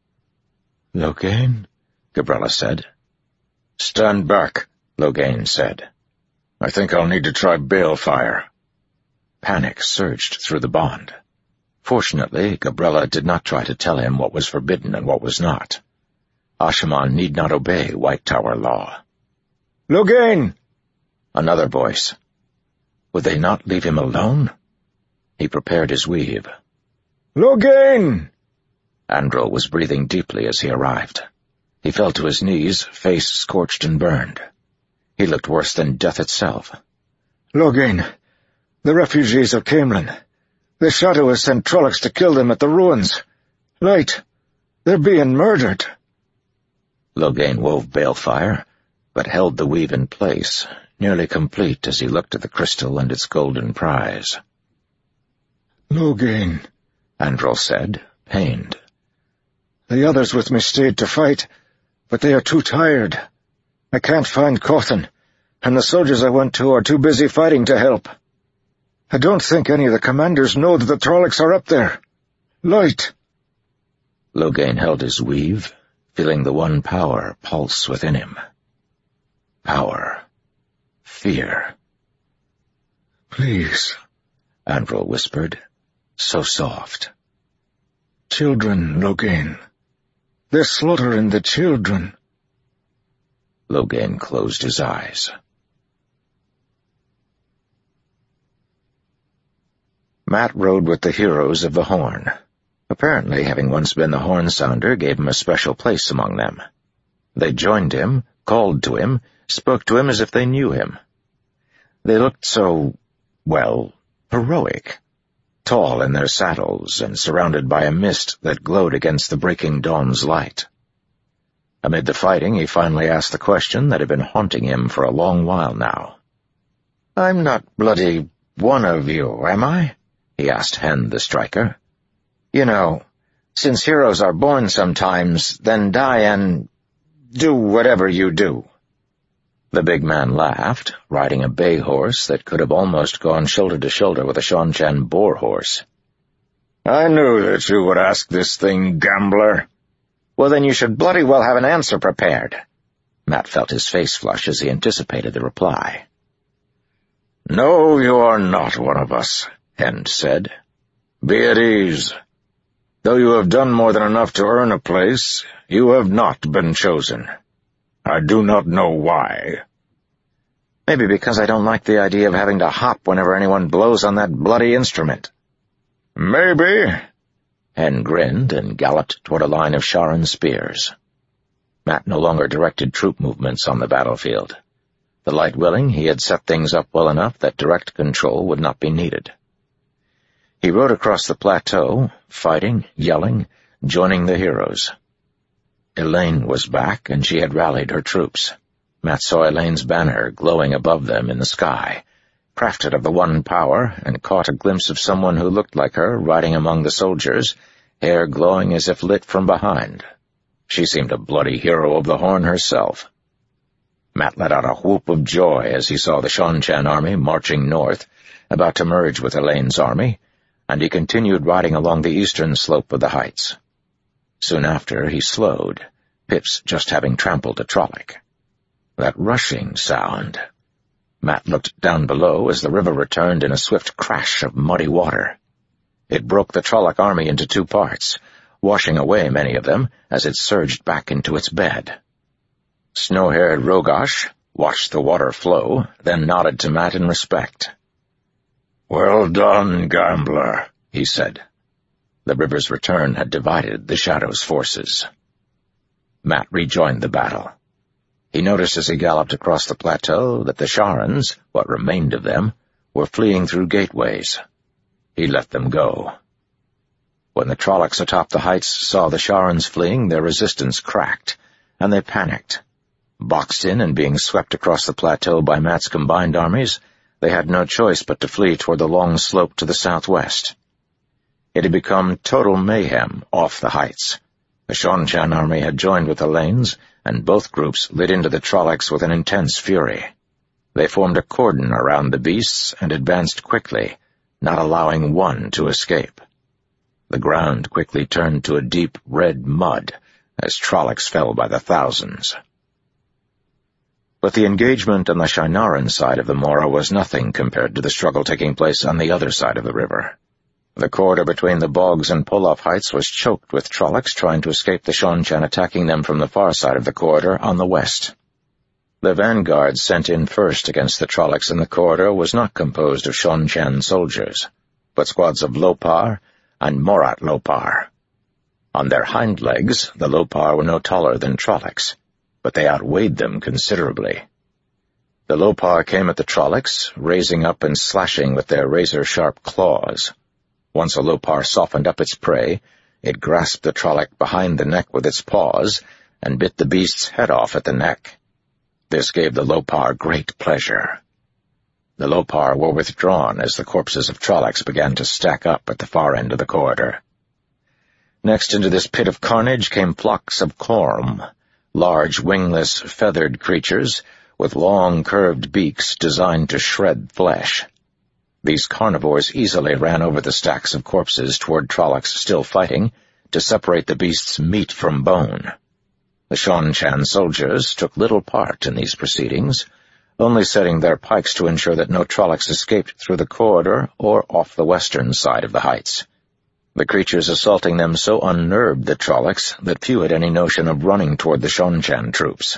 Speaker 2: "Loghain?" Gabrella said.
Speaker 4: "Stand back," Loghain said. "I think I'll need to try balefire."
Speaker 2: Panic surged through the bond. Fortunately, Gabrella did not try to tell him what was forbidden and what was not. Ashaman need not obey White Tower law.
Speaker 4: "Loghain!"
Speaker 2: Another voice. Would they not leave him alone? He prepared his weave.
Speaker 4: "Loghain!"
Speaker 2: Andral was breathing deeply as he arrived.
Speaker 5: He fell to his knees, face scorched and burned. He looked worse than death itself.
Speaker 4: "Loghain, the refugees of Caemlyn. The Shadow has sent Trollocs to kill them at the ruins. Light, they're being murdered."
Speaker 5: Loghain wove balefire, but held the weave in place, nearly complete as he looked at the crystal and its golden prize.
Speaker 4: "Loghain,"
Speaker 5: Andral said, pained.
Speaker 4: "The others with me stayed to fight, but they are too tired. I can't find Cawthon, and the soldiers I went to are too busy fighting to help. I don't think any of the commanders know that the Trollocs are up there. Light!"
Speaker 5: Loghain held his weave, feeling the one power pulse within him. Power. Fear.
Speaker 4: "Please,"
Speaker 5: Andral whispered, so soft.
Speaker 4: "Children, Loghain. They're slaughtering the children."
Speaker 5: Loghain closed his eyes. Mat rode with the heroes of the Horn. Apparently, having once been the Horn Sounder gave him a special place among them. They joined him, called to him, spoke to him as if they knew him. They looked so, well, heroic, tall in their saddles and surrounded by a mist that glowed against the breaking dawn's light. Amid the fighting, he finally asked the question that had been haunting him for a long while now. "I'm not bloody one of you, am I?" he asked Hen the striker. "You know, since heroes are born sometimes, then die and do whatever you do." The big man laughed, riding a bay horse that could have almost gone shoulder to shoulder with a Seanchan boar horse.
Speaker 4: "I knew that you would ask this thing, gambler."
Speaker 5: "Well, then you should bloody well have an answer prepared." Mat felt his face flush as he anticipated the reply.
Speaker 4: "No, you are not one of us," Hen said. "Be at ease. Though you have done more than enough to earn a place, you have not been chosen. I do not know why."
Speaker 5: "Maybe because I don't like the idea of having to hop whenever anyone blows on that bloody instrument."
Speaker 4: "Maybe."
Speaker 5: Hen grinned and galloped toward a line of Sharan spears. Mat no longer directed troop movements on the battlefield. The light willing, he had set things up well enough that direct control would not be needed. He rode across the plateau, fighting, yelling, joining the heroes. Elaine was back, and she had rallied her troops. Mat saw Elaine's banner glowing above them in the sky, crafted of the one power, and caught a glimpse of someone who looked like her riding among the soldiers, hair glowing as if lit from behind. She seemed a bloody hero of the Horn herself. Mat let out a whoop of joy as he saw the Seanchan army marching north, about to merge with Elaine's army, and he continued riding along the eastern slope of the heights. Soon after, he slowed, Pips just having trampled a Trolloc. That rushing sound. Mat looked down below as the river returned in a swift crash of muddy water. It broke the Trolloc army into two parts, washing away many of them as it surged back into its bed. Snow-haired Rogosh watched the water flow, then nodded to Mat in respect.
Speaker 4: "Well done, gambler," he said.
Speaker 5: The river's return had divided the Shadow's forces. Mat rejoined the battle. He noticed as he galloped across the plateau that the Sharans, what remained of them, were fleeing through gateways. He let them go. When the Trollocs atop the heights saw the Sharans fleeing, their resistance cracked, and they panicked. Boxed in and being swept across the plateau by Mat's combined armies, they had no choice but to flee toward the long slope to the southwest. It had become total mayhem off the heights. The Seanchan army had joined with Elaine's, and both groups lit into the Trollocs with an intense fury. They formed a cordon around the beasts and advanced quickly, not allowing one to escape. The ground quickly turned to a deep red mud as Trollocs fell by the thousands. But the engagement on the Shienaran side of the Mora was nothing compared to the struggle taking place on the other side of the river. The corridor between the bogs and pull-off heights was choked with Trollocs trying to escape the Seanchan attacking them from the far side of the corridor on the west. The vanguard sent in first against the Trollocs in the corridor was not composed of Seanchan soldiers, but squads of Lopar and Morat Lopar. On their hind legs, the Lopar were no taller than Trollocs, but they outweighed them considerably. The Lopar came at the Trollocs, raising up and slashing with their razor-sharp claws. Once a Lopar softened up its prey, it grasped the Trolloc behind the neck with its paws and bit the beast's head off at the neck. This gave the Lopar great pleasure. The Lopar were withdrawn as the corpses of Trollocs began to stack up at the far end of the corridor. Next into this pit of carnage came flocks of Corm, large wingless, feathered creatures with long, curved beaks designed to shred flesh. These carnivores easily ran over the stacks of corpses toward Trollocs still fighting, to separate the beast's meat from bone. The Seanchan soldiers took little part in these proceedings, only setting their pikes to ensure that no Trollocs escaped through the corridor or off the western side of the heights. The creatures assaulting them so unnerved the Trollocs that few had any notion of running toward the Seanchan troops.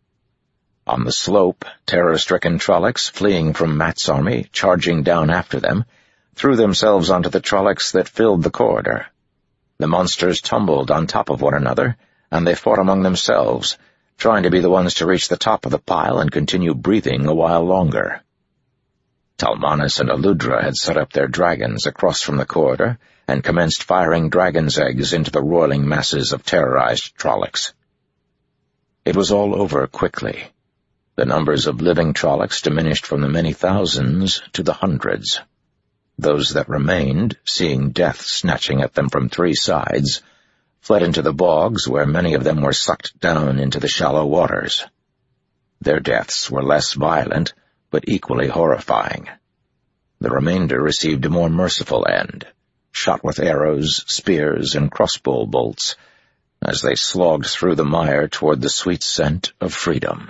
Speaker 5: On the slope, terror-stricken Trollocs, fleeing from Mat's army, charging down after them, threw themselves onto the Trollocs that filled the corridor. The monsters tumbled on top of one another, and they fought among themselves, trying to be the ones to reach the top of the pile and continue breathing a while longer. Talmanis and Aludra had set up their dragons across from the corridor and commenced firing dragon's eggs into the roiling masses of terrorized Trollocs. It was all over quickly. The numbers of living Trollocs diminished from the many thousands to the hundreds. Those that remained, seeing death snatching at them from three sides, fled into the bogs where many of them were sucked down into the shallow waters. Their deaths were less violent, but equally horrifying. The remainder received a more merciful end, shot with arrows, spears, and crossbow bolts, as they slogged through the mire toward the sweet scent of freedom.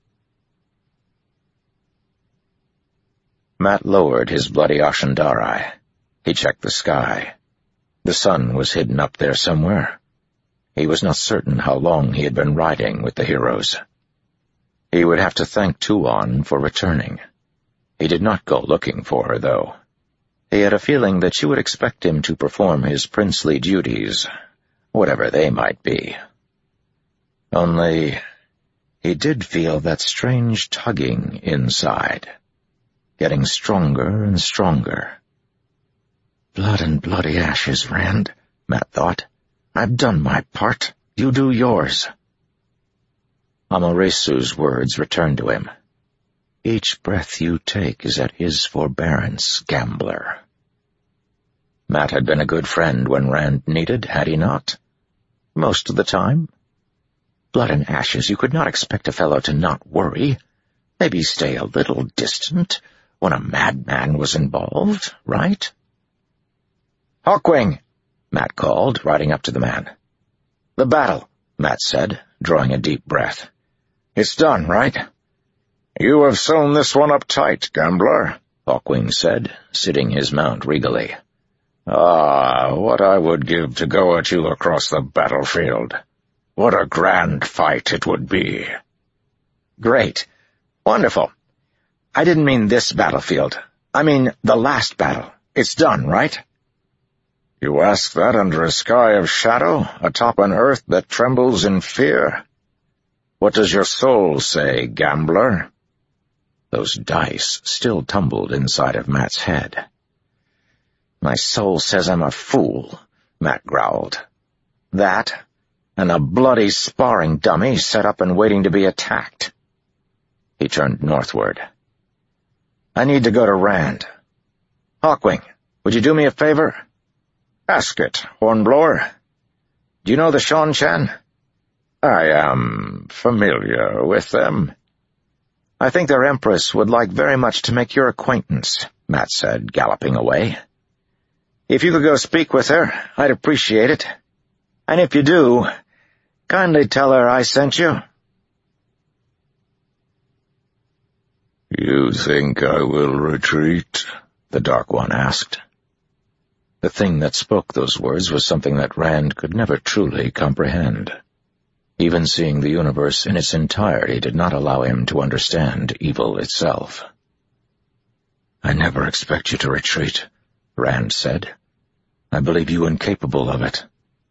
Speaker 5: Mat lowered his bloody Ashandarai. He checked the sky. The sun was hidden up there somewhere. He was not certain how long he had been riding with the heroes. He would have to thank Tuon for returning. He did not go looking for her, though. He had a feeling that she would expect him to perform his princely duties, whatever they might be. Only, he did feel that strange tugging inside, getting stronger and stronger. Blood and bloody ashes, Rand, Mat thought. I've done my part. You do yours. Amoresu's words returned to him. Each breath you take is at his forbearance, gambler. Mat had been a good friend when Rand needed, had he not? Most of the time. Blood and ashes, you could not expect a fellow to not worry. Maybe stay a little distant when a madman was involved, right? Hawkwing, Mat called, riding up to the man. The battle, Mat said, drawing a deep breath. It's done, right?
Speaker 4: You have sewn this one up tight, gambler,
Speaker 5: Hawkwing said, sitting his mount regally.
Speaker 4: Ah, what I would give to go at you across the battlefield. What a grand fight it would be.
Speaker 5: Great. Wonderful. I didn't mean this battlefield. I mean the last battle. It's done, right?
Speaker 4: You ask that under a sky of shadow, atop an earth that trembles in fear? What does your soul say, gambler?
Speaker 5: Those dice still tumbled inside of Mat's head. My soul says I'm a fool, Mat growled. That, and a bloody sparring dummy set up and waiting to be attacked. He turned northward. I need to go to Rand. Hawkwing, would you do me a favor?
Speaker 4: Ask it, Hornblower.
Speaker 5: Do you know the Seanchan?
Speaker 4: I am familiar with them.
Speaker 5: I think their empress would like very much to make your acquaintance, Mat said, galloping away. If you could go speak with her, I'd appreciate it. And if you do, kindly tell her I sent you.
Speaker 6: You think I will retreat? The Dark One asked.
Speaker 5: The thing that spoke those words was something that Rand could never truly comprehend. Even seeing the universe in its entirety did not allow him to understand evil itself. I never expect you to retreat, Rand said. I believe you incapable of it.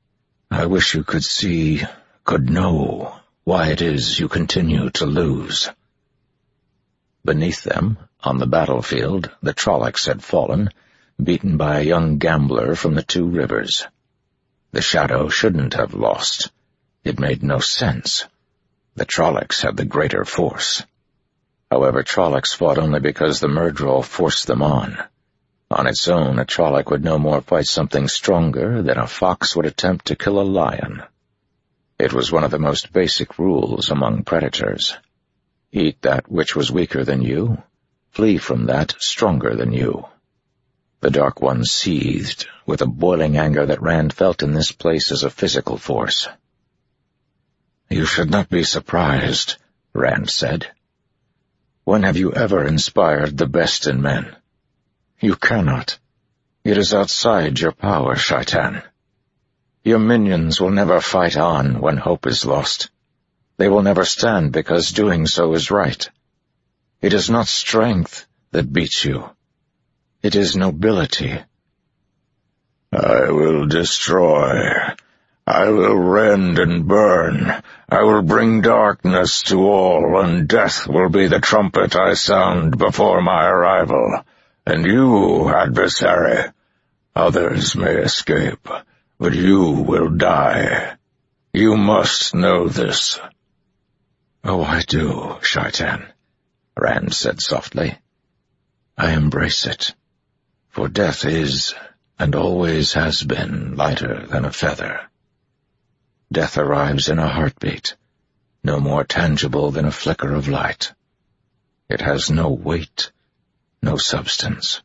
Speaker 5: I wish you could see, could know, why it is you continue to lose." Beneath them, on the battlefield, the Trollocs had fallen, beaten by a young gambler from the Two Rivers. The Shadow shouldn't have lost. It made no sense. The Trollocs had the greater force. However, Trollocs fought only because the Myrddraal forced them on. On its own, a Trolloc would no more fight something stronger than a fox would attempt to kill a lion. It was one of the most basic rules among predators. Eat that which was weaker than you, flee from that stronger than you. The Dark One seethed with a boiling anger that Rand felt in this place as a physical force. "You should not be surprised," Rand said. "When have you ever inspired the best in men? You cannot. It is outside your power, Shaitan. Your minions will never fight on when hope is lost. They will never stand because doing so is right. It is not strength that beats you. It is nobility."
Speaker 6: "I will destroy. I will rend and burn. I will bring darkness to all, and death will be the trumpet I sound before my arrival. And you, adversary, others may escape, but you will die. You must know this."
Speaker 5: "Oh, I do, Shaitan," Rand said softly. "I embrace it, for death is, and always has been, lighter than a feather. Death arrives in a heartbeat, no more tangible than a flicker of light. It has no weight, no substance."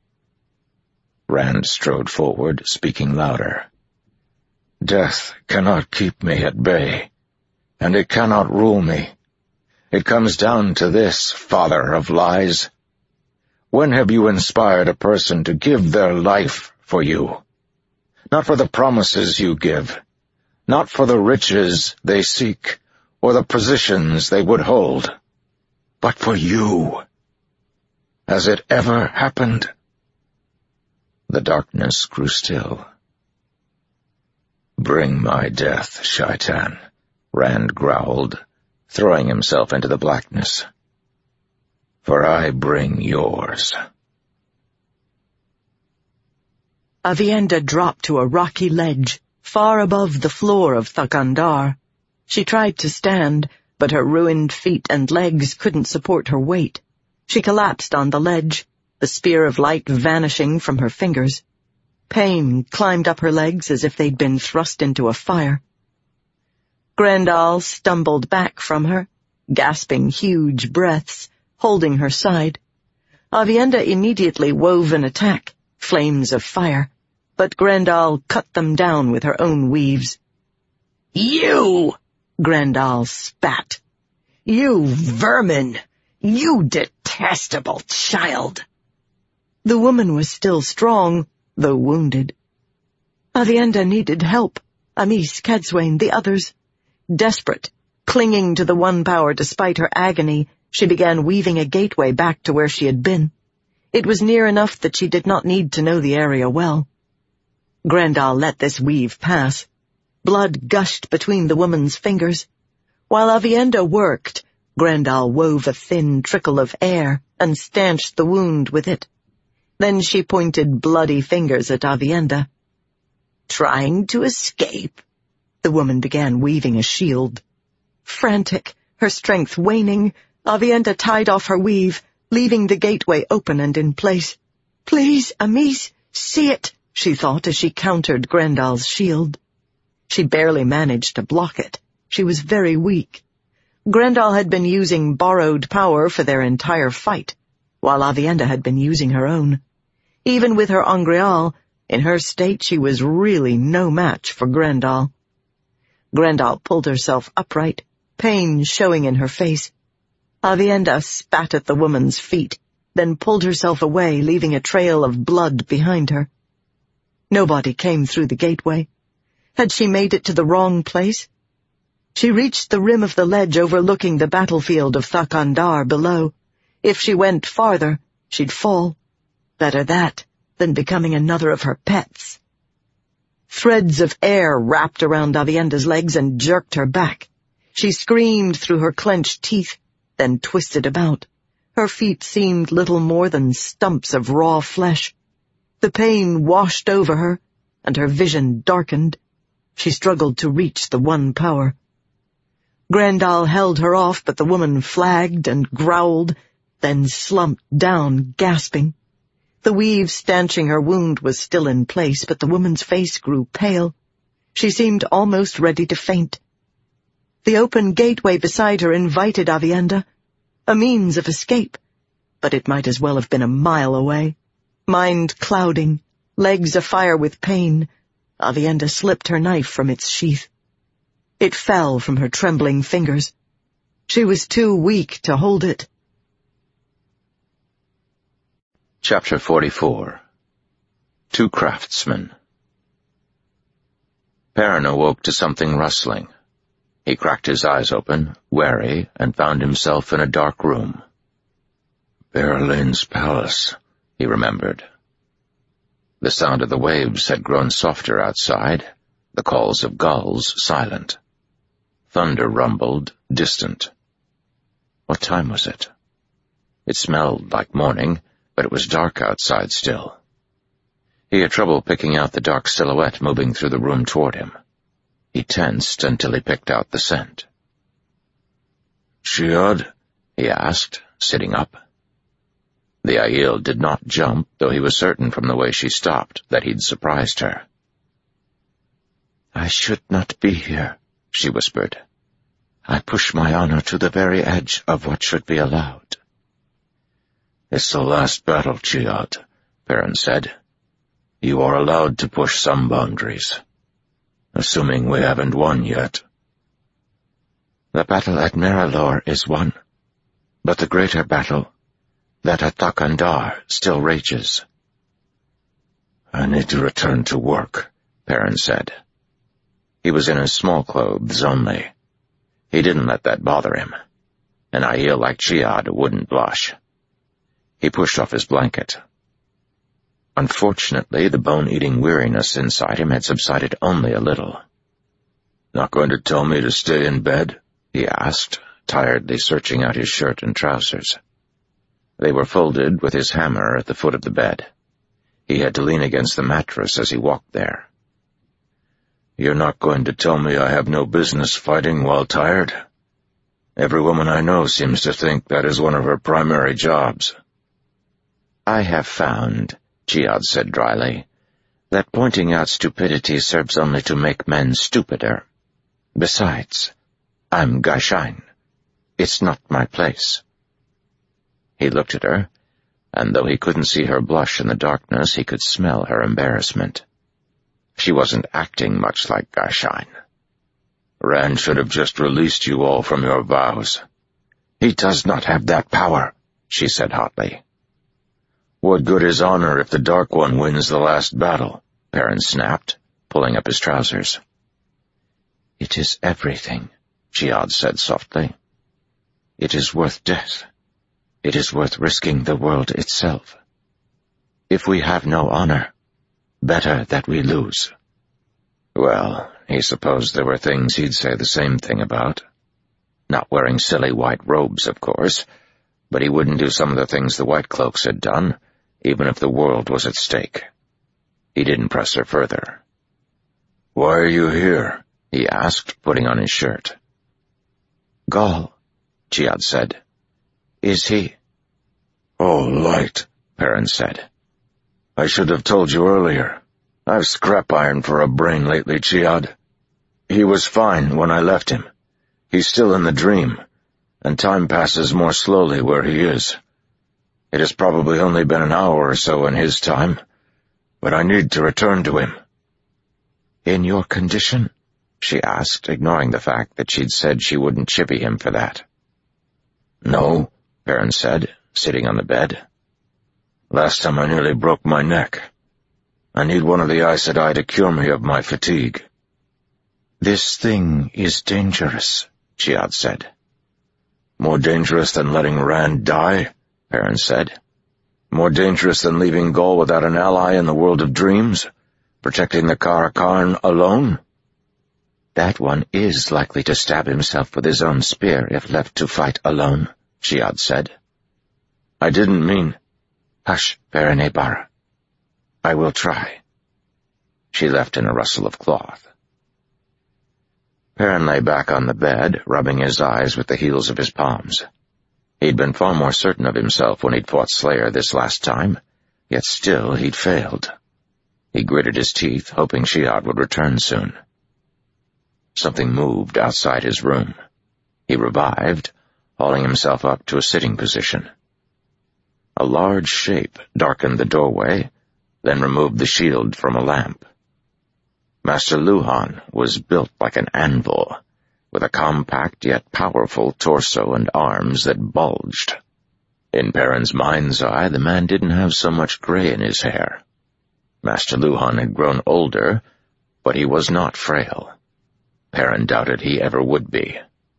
Speaker 5: Rand strode forward, speaking louder. "Death cannot keep me at bay, and it cannot rule me. It comes down to this, father of lies. When have you inspired a person to give their life for you? Not for the promises you give, not for the riches they seek, or the positions they would hold, but for you. Has it ever happened?" The darkness grew still. "Bring my death, Shaitan," Rand growled, throwing himself into the blackness. "For I bring yours."
Speaker 1: Aviendha dropped to a rocky ledge, far above the floor of Thakandar. She tried to stand, but her ruined feet and legs couldn't support her weight. She collapsed on the ledge, the spear of light vanishing from her fingers. Pain climbed up her legs as if they'd been thrust into a fire. Grendal stumbled back from her, gasping huge breaths, holding her side. Aviendha immediately wove an attack, flames of fire, but Grendal cut them down with her own weaves. "You!" Grendal spat. "You vermin! You detestable child!" The woman was still strong, though wounded. Aviendha needed help. Amis, Cadsuane, the others. Desperate, clinging to the one power despite her agony, she began weaving a gateway back to where she had been. It was near enough that she did not need to know the area well. Grendal let this weave pass. Blood gushed between the woman's fingers. While Aviendha worked, Grendal wove a thin trickle of air and stanched the wound with it. Then she pointed bloody fingers at Aviendha. "Trying to escape?" The woman began weaving a shield. Frantic, her strength waning, Aviendha tied off her weave, leaving the gateway open and in place. "Please, Amis, see it," she thought as she countered Grendal's shield. She barely managed to block it. She was very weak. Grendal had been using borrowed power for their entire fight, while Aviendha had been using her own. Even with her Angreal, in her state she was really no match for Grendal. Grendal pulled herself upright, pain showing in her face. Aviendha spat at the woman's feet, then pulled herself away, leaving a trail of blood behind her. Nobody came through the gateway. Had she made it to the wrong place? She reached the rim of the ledge overlooking the battlefield of Thakandar below. If she went farther, she'd fall. Better that than becoming another of her pets. Threads of air wrapped around Avienda's legs and jerked her back. She screamed through her clenched teeth, then twisted about. Her feet seemed little more than stumps of raw flesh. The pain washed over her, and her vision darkened. She struggled to reach the one power. Grandal held her off, but the woman flagged and growled, then slumped down, gasping. The weave stanching her wound was still in place, but the woman's face grew pale. She seemed almost ready to faint. The open gateway beside her invited Avienda, a means of escape, but it might as well have been a mile away. Mind clouding, legs afire with pain, Avienda slipped her knife from its sheath. It fell from her trembling fingers. She was too weak to hold it.
Speaker 5: Chapter 44. Two Craftsmen. Perrin awoke to something rustling. He cracked his eyes open, wary, and found himself in a dark room.
Speaker 6: Berlin's palace,
Speaker 5: he remembered. The sound of the waves had grown softer outside, the calls of gulls silent. Thunder rumbled, distant. What time was it? It smelled like morning, but it was dark outside still. He had trouble picking out the dark silhouette moving through the room toward him. He tensed until he picked out the scent.
Speaker 6: "Chiad?"
Speaker 5: he asked, sitting up. The Aiel did not jump, though he was certain from the way she stopped that he'd surprised her.
Speaker 7: "I should not be here," she whispered. "I push my honor to the very edge of what should be allowed."
Speaker 6: "It's the last battle, Chiad," Perrin said. "You are allowed to push some boundaries. Assuming we haven't won yet."
Speaker 7: "The battle at Miralor is won, but the greater battle, that at Thakandar, still rages."
Speaker 6: "I need to return to work,"
Speaker 5: Perrin said. He was in his small clothes only. He didn't let that bother him. An Aiel like Chiad wouldn't blush. He pushed off his blanket. Unfortunately, the bone-eating weariness inside him had subsided only a little.
Speaker 6: "Not going to tell me to stay in bed?"
Speaker 5: he asked, tiredly searching out his shirt and trousers. They were folded with his hammer at the foot of the bed. He had to lean against the mattress as he walked there.
Speaker 6: "You're not going to tell me I have no business fighting while tired? Every woman I know seems to think that is one of her primary jobs."
Speaker 7: "I have found," Chiad said dryly, "that pointing out stupidity serves only to make men stupider. Besides, I'm Gaishain. It's not my place."
Speaker 5: He looked at her, and though he couldn't see her blush in the darkness, he could smell her embarrassment. She wasn't acting much like Gaishain.
Speaker 6: "Rand should have just released you all from your vows."
Speaker 7: "He does not have that power," she said hotly.
Speaker 6: "What good is honor if the Dark One wins the last battle?"
Speaker 5: Perrin snapped, pulling up his trousers.
Speaker 7: "It is everything," Chiad said softly. "It is worth death. It is worth risking the world itself. If we have no honor, better that we lose."
Speaker 5: Well, he supposed there were things he'd say the same thing about. Not wearing silly white robes, of course, but he wouldn't do some of the things the White Cloaks had done, even if the world was at stake. He didn't press her further.
Speaker 6: "Why are you here?"
Speaker 5: he asked, putting on his shirt.
Speaker 7: "Gall," Chiad said. "Is he?"
Speaker 6: "Oh, light,"
Speaker 5: Perrin said.
Speaker 6: "I should have told you earlier. I've scrap iron for a brain lately, Chiad. He was fine when I left him. He's still in the dream, and time passes more slowly where he is. It has probably only been an hour or so in his time, but I need to return to him."
Speaker 7: "In your condition?"
Speaker 5: she asked, ignoring the fact that she'd said she wouldn't chippy him for that.
Speaker 6: "No,"
Speaker 5: Perrin said, sitting on the bed.
Speaker 6: "Last time I nearly broke my neck. I need one of the Aes Sedai to cure me of my fatigue."
Speaker 7: "This thing is dangerous," Chiad said.
Speaker 6: "More dangerous than letting Rand die?" Perrin said. "More dangerous than leaving Gall without an ally in the world of dreams?
Speaker 5: Protecting the Karakarn alone? That one is likely to stab himself with his own spear if left to fight alone, Chiad said. I didn't mean— Hush, Perenebara. I will try. She left in a rustle of cloth. Perrin lay back on the bed, rubbing his eyes with the heels of his palms. He'd been far more certain of himself when he'd fought Slayer this last time, yet still he'd failed. He gritted his teeth, hoping Chiad would return soon. Something moved outside his room. He revived, hauling himself up to a sitting position. A large shape darkened the doorway, then removed the shield from a lamp. Master Luhan was built like an anvil, with a compact yet powerful torso and arms that bulged. In Perrin's mind's eye, the man didn't have so much gray in his hair. Master Luhan had grown older, but he was not frail. Perrin doubted he ever would be.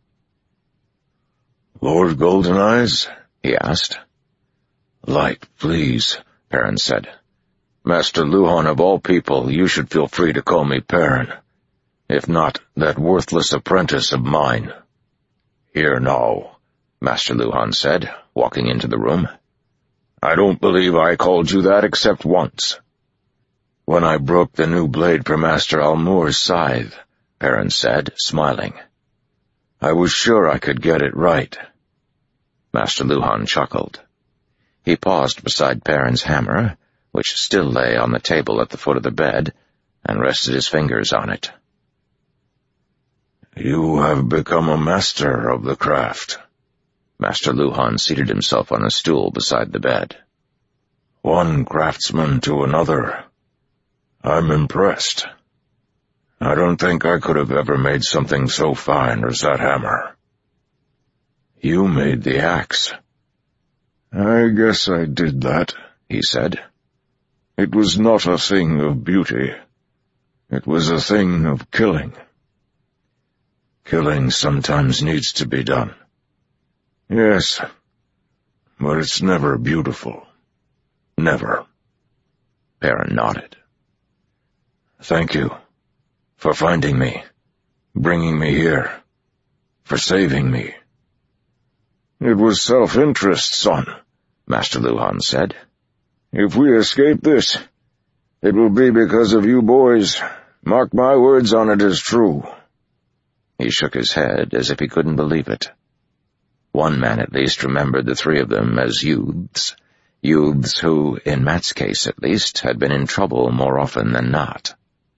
Speaker 6: Lord Goldeneyes?
Speaker 5: He asked.
Speaker 6: Light, please,
Speaker 5: Perrin said.
Speaker 6: Master Luhan, of all people, you should feel free to call me Perrin. If not, that worthless apprentice of mine.
Speaker 5: Here now, Master Luhan said, walking into the room.
Speaker 6: I don't believe I called you that except once. When I broke the new blade for Master Almur's scythe, Perrin said, smiling. I was sure I could get it right.
Speaker 5: Master Luhan chuckled. He paused beside Perrin's hammer, which still lay on the table at the foot of the bed, and rested his fingers on it.
Speaker 6: You have become a master of the craft.
Speaker 5: Master Luhan seated himself on a stool beside the bed.
Speaker 6: One craftsman to another. I'm impressed. I don't think I could have ever made something so fine as that hammer. You made the axe. I guess I did that, he said. It was not a thing of beauty. It was a thing of killing. Killing sometimes needs to be done. Yes, but it's never beautiful. Never.
Speaker 5: Perrin nodded.
Speaker 6: Thank you for finding me, bringing me here, for saving me. It was self-interest, son, Master Luhan said. If we escape this, it will be because of you boys. Mark my words on it as true.
Speaker 5: He shook his head as if he couldn't believe it. One man at least remembered the three of them as youths who, in Matt's case at least, had been in trouble more often than not.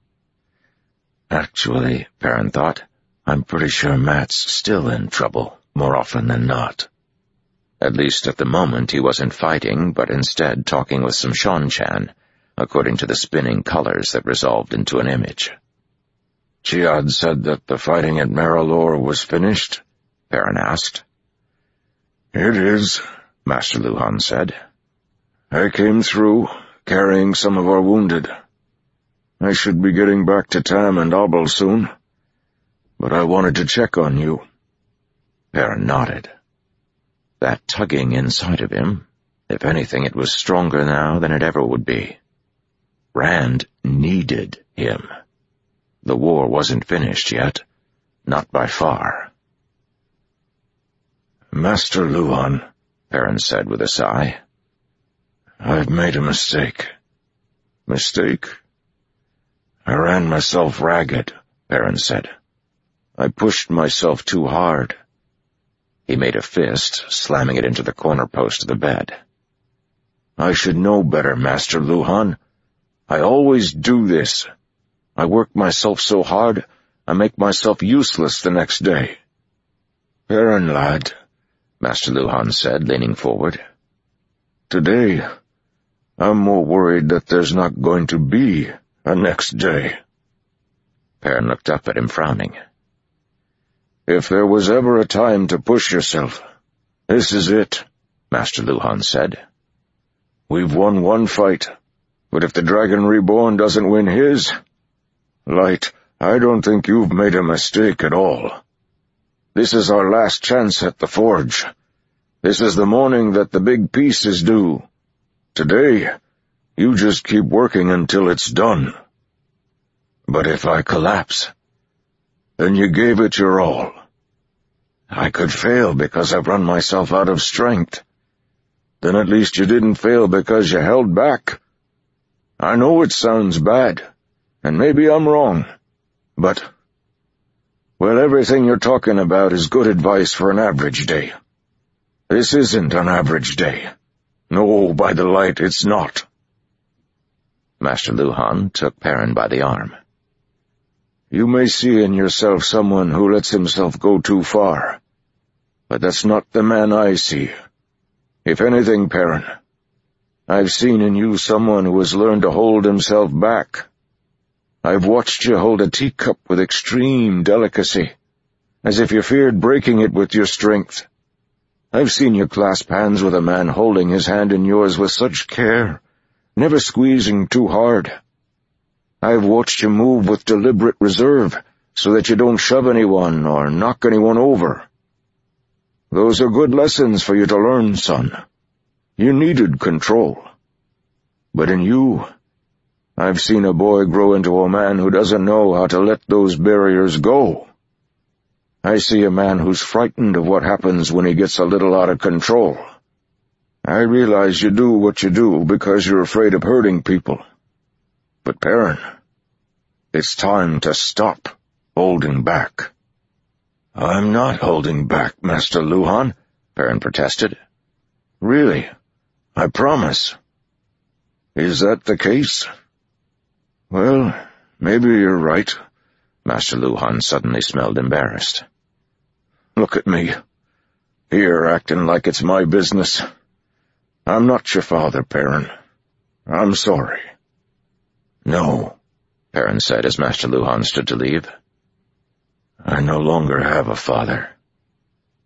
Speaker 5: Actually, Perrin thought, I'm pretty sure Matt's still in trouble more often than not. At least at the moment he wasn't fighting, but instead talking with some Seanchan, according to the spinning colors that resolved into an image. Chiad said that the fighting at Maralor was finished? Perrin asked. It is, Master Luhan said. I came through, carrying some of our wounded. I should be getting back to Tam and Abel soon, but I wanted to check on you. Perrin nodded. That tugging inside of him, if anything, it was stronger now than it ever would be. Rand needed him. The war wasn't finished yet, not by far. Master Luhan, Perrin said with a sigh, I've made a mistake. Mistake? I ran myself ragged, Perrin said. I pushed myself too hard. He made a fist, slamming it into the corner post of the bed. I should know better, Master Luhan. I always do this. I work myself so hard, I make myself useless the next day. Perrin, lad, Master Luhan said, leaning forward. Today, I'm more worried that there's not going to be a next day. Perrin looked up at him, frowning. If there was ever a time to push yourself, this is it, Master Luhan said. We've won one fight, but if the Dragon Reborn doesn't win his, Light, I don't think you've made a mistake at all. This is our last chance at the Forge. This is the morning that the big piece is due. Today, you just keep working until it's done.
Speaker 6: But if I collapse, then you gave it your all. I could fail because I've run myself out of strength. Then at least you didn't fail because you held back. I know it sounds bad, and maybe I'm wrong, but, well, everything you're talking about is good advice for an average day. This isn't an average day. No, by the light, it's not.
Speaker 5: Master Luhan took Perrin by the arm.
Speaker 6: You may see in yourself someone who lets himself go too far, but that's not the man I see. If anything, Perrin, I've seen in you someone who has learned to hold himself back. I've watched you hold a teacup with extreme delicacy, as if you feared breaking it with your strength. I've seen you clasp hands with a man holding his hand in yours with such care, never squeezing too hard. I've watched you move with deliberate reserve, so that you don't shove anyone or knock anyone over. Those are good lessons for you to learn, son. You needed control. But in you, I've seen a boy grow into a man who doesn't know how to let those barriers go. I see a man who's frightened of what happens when he gets a little out of control. I realize you do what you do because you're afraid of hurting people. But Perrin, it's time to stop holding back. I'm not holding back, Master Luhan,
Speaker 5: Perrin protested.
Speaker 6: Really, I promise. Is that the case? Well, maybe you're right.
Speaker 5: Master Luhan suddenly smelled embarrassed.
Speaker 6: Look at me, here acting like it's my business. I'm not your father, Perrin. I'm sorry.
Speaker 5: No, Perrin said as Master Luhan stood to leave.
Speaker 6: I no longer have a father.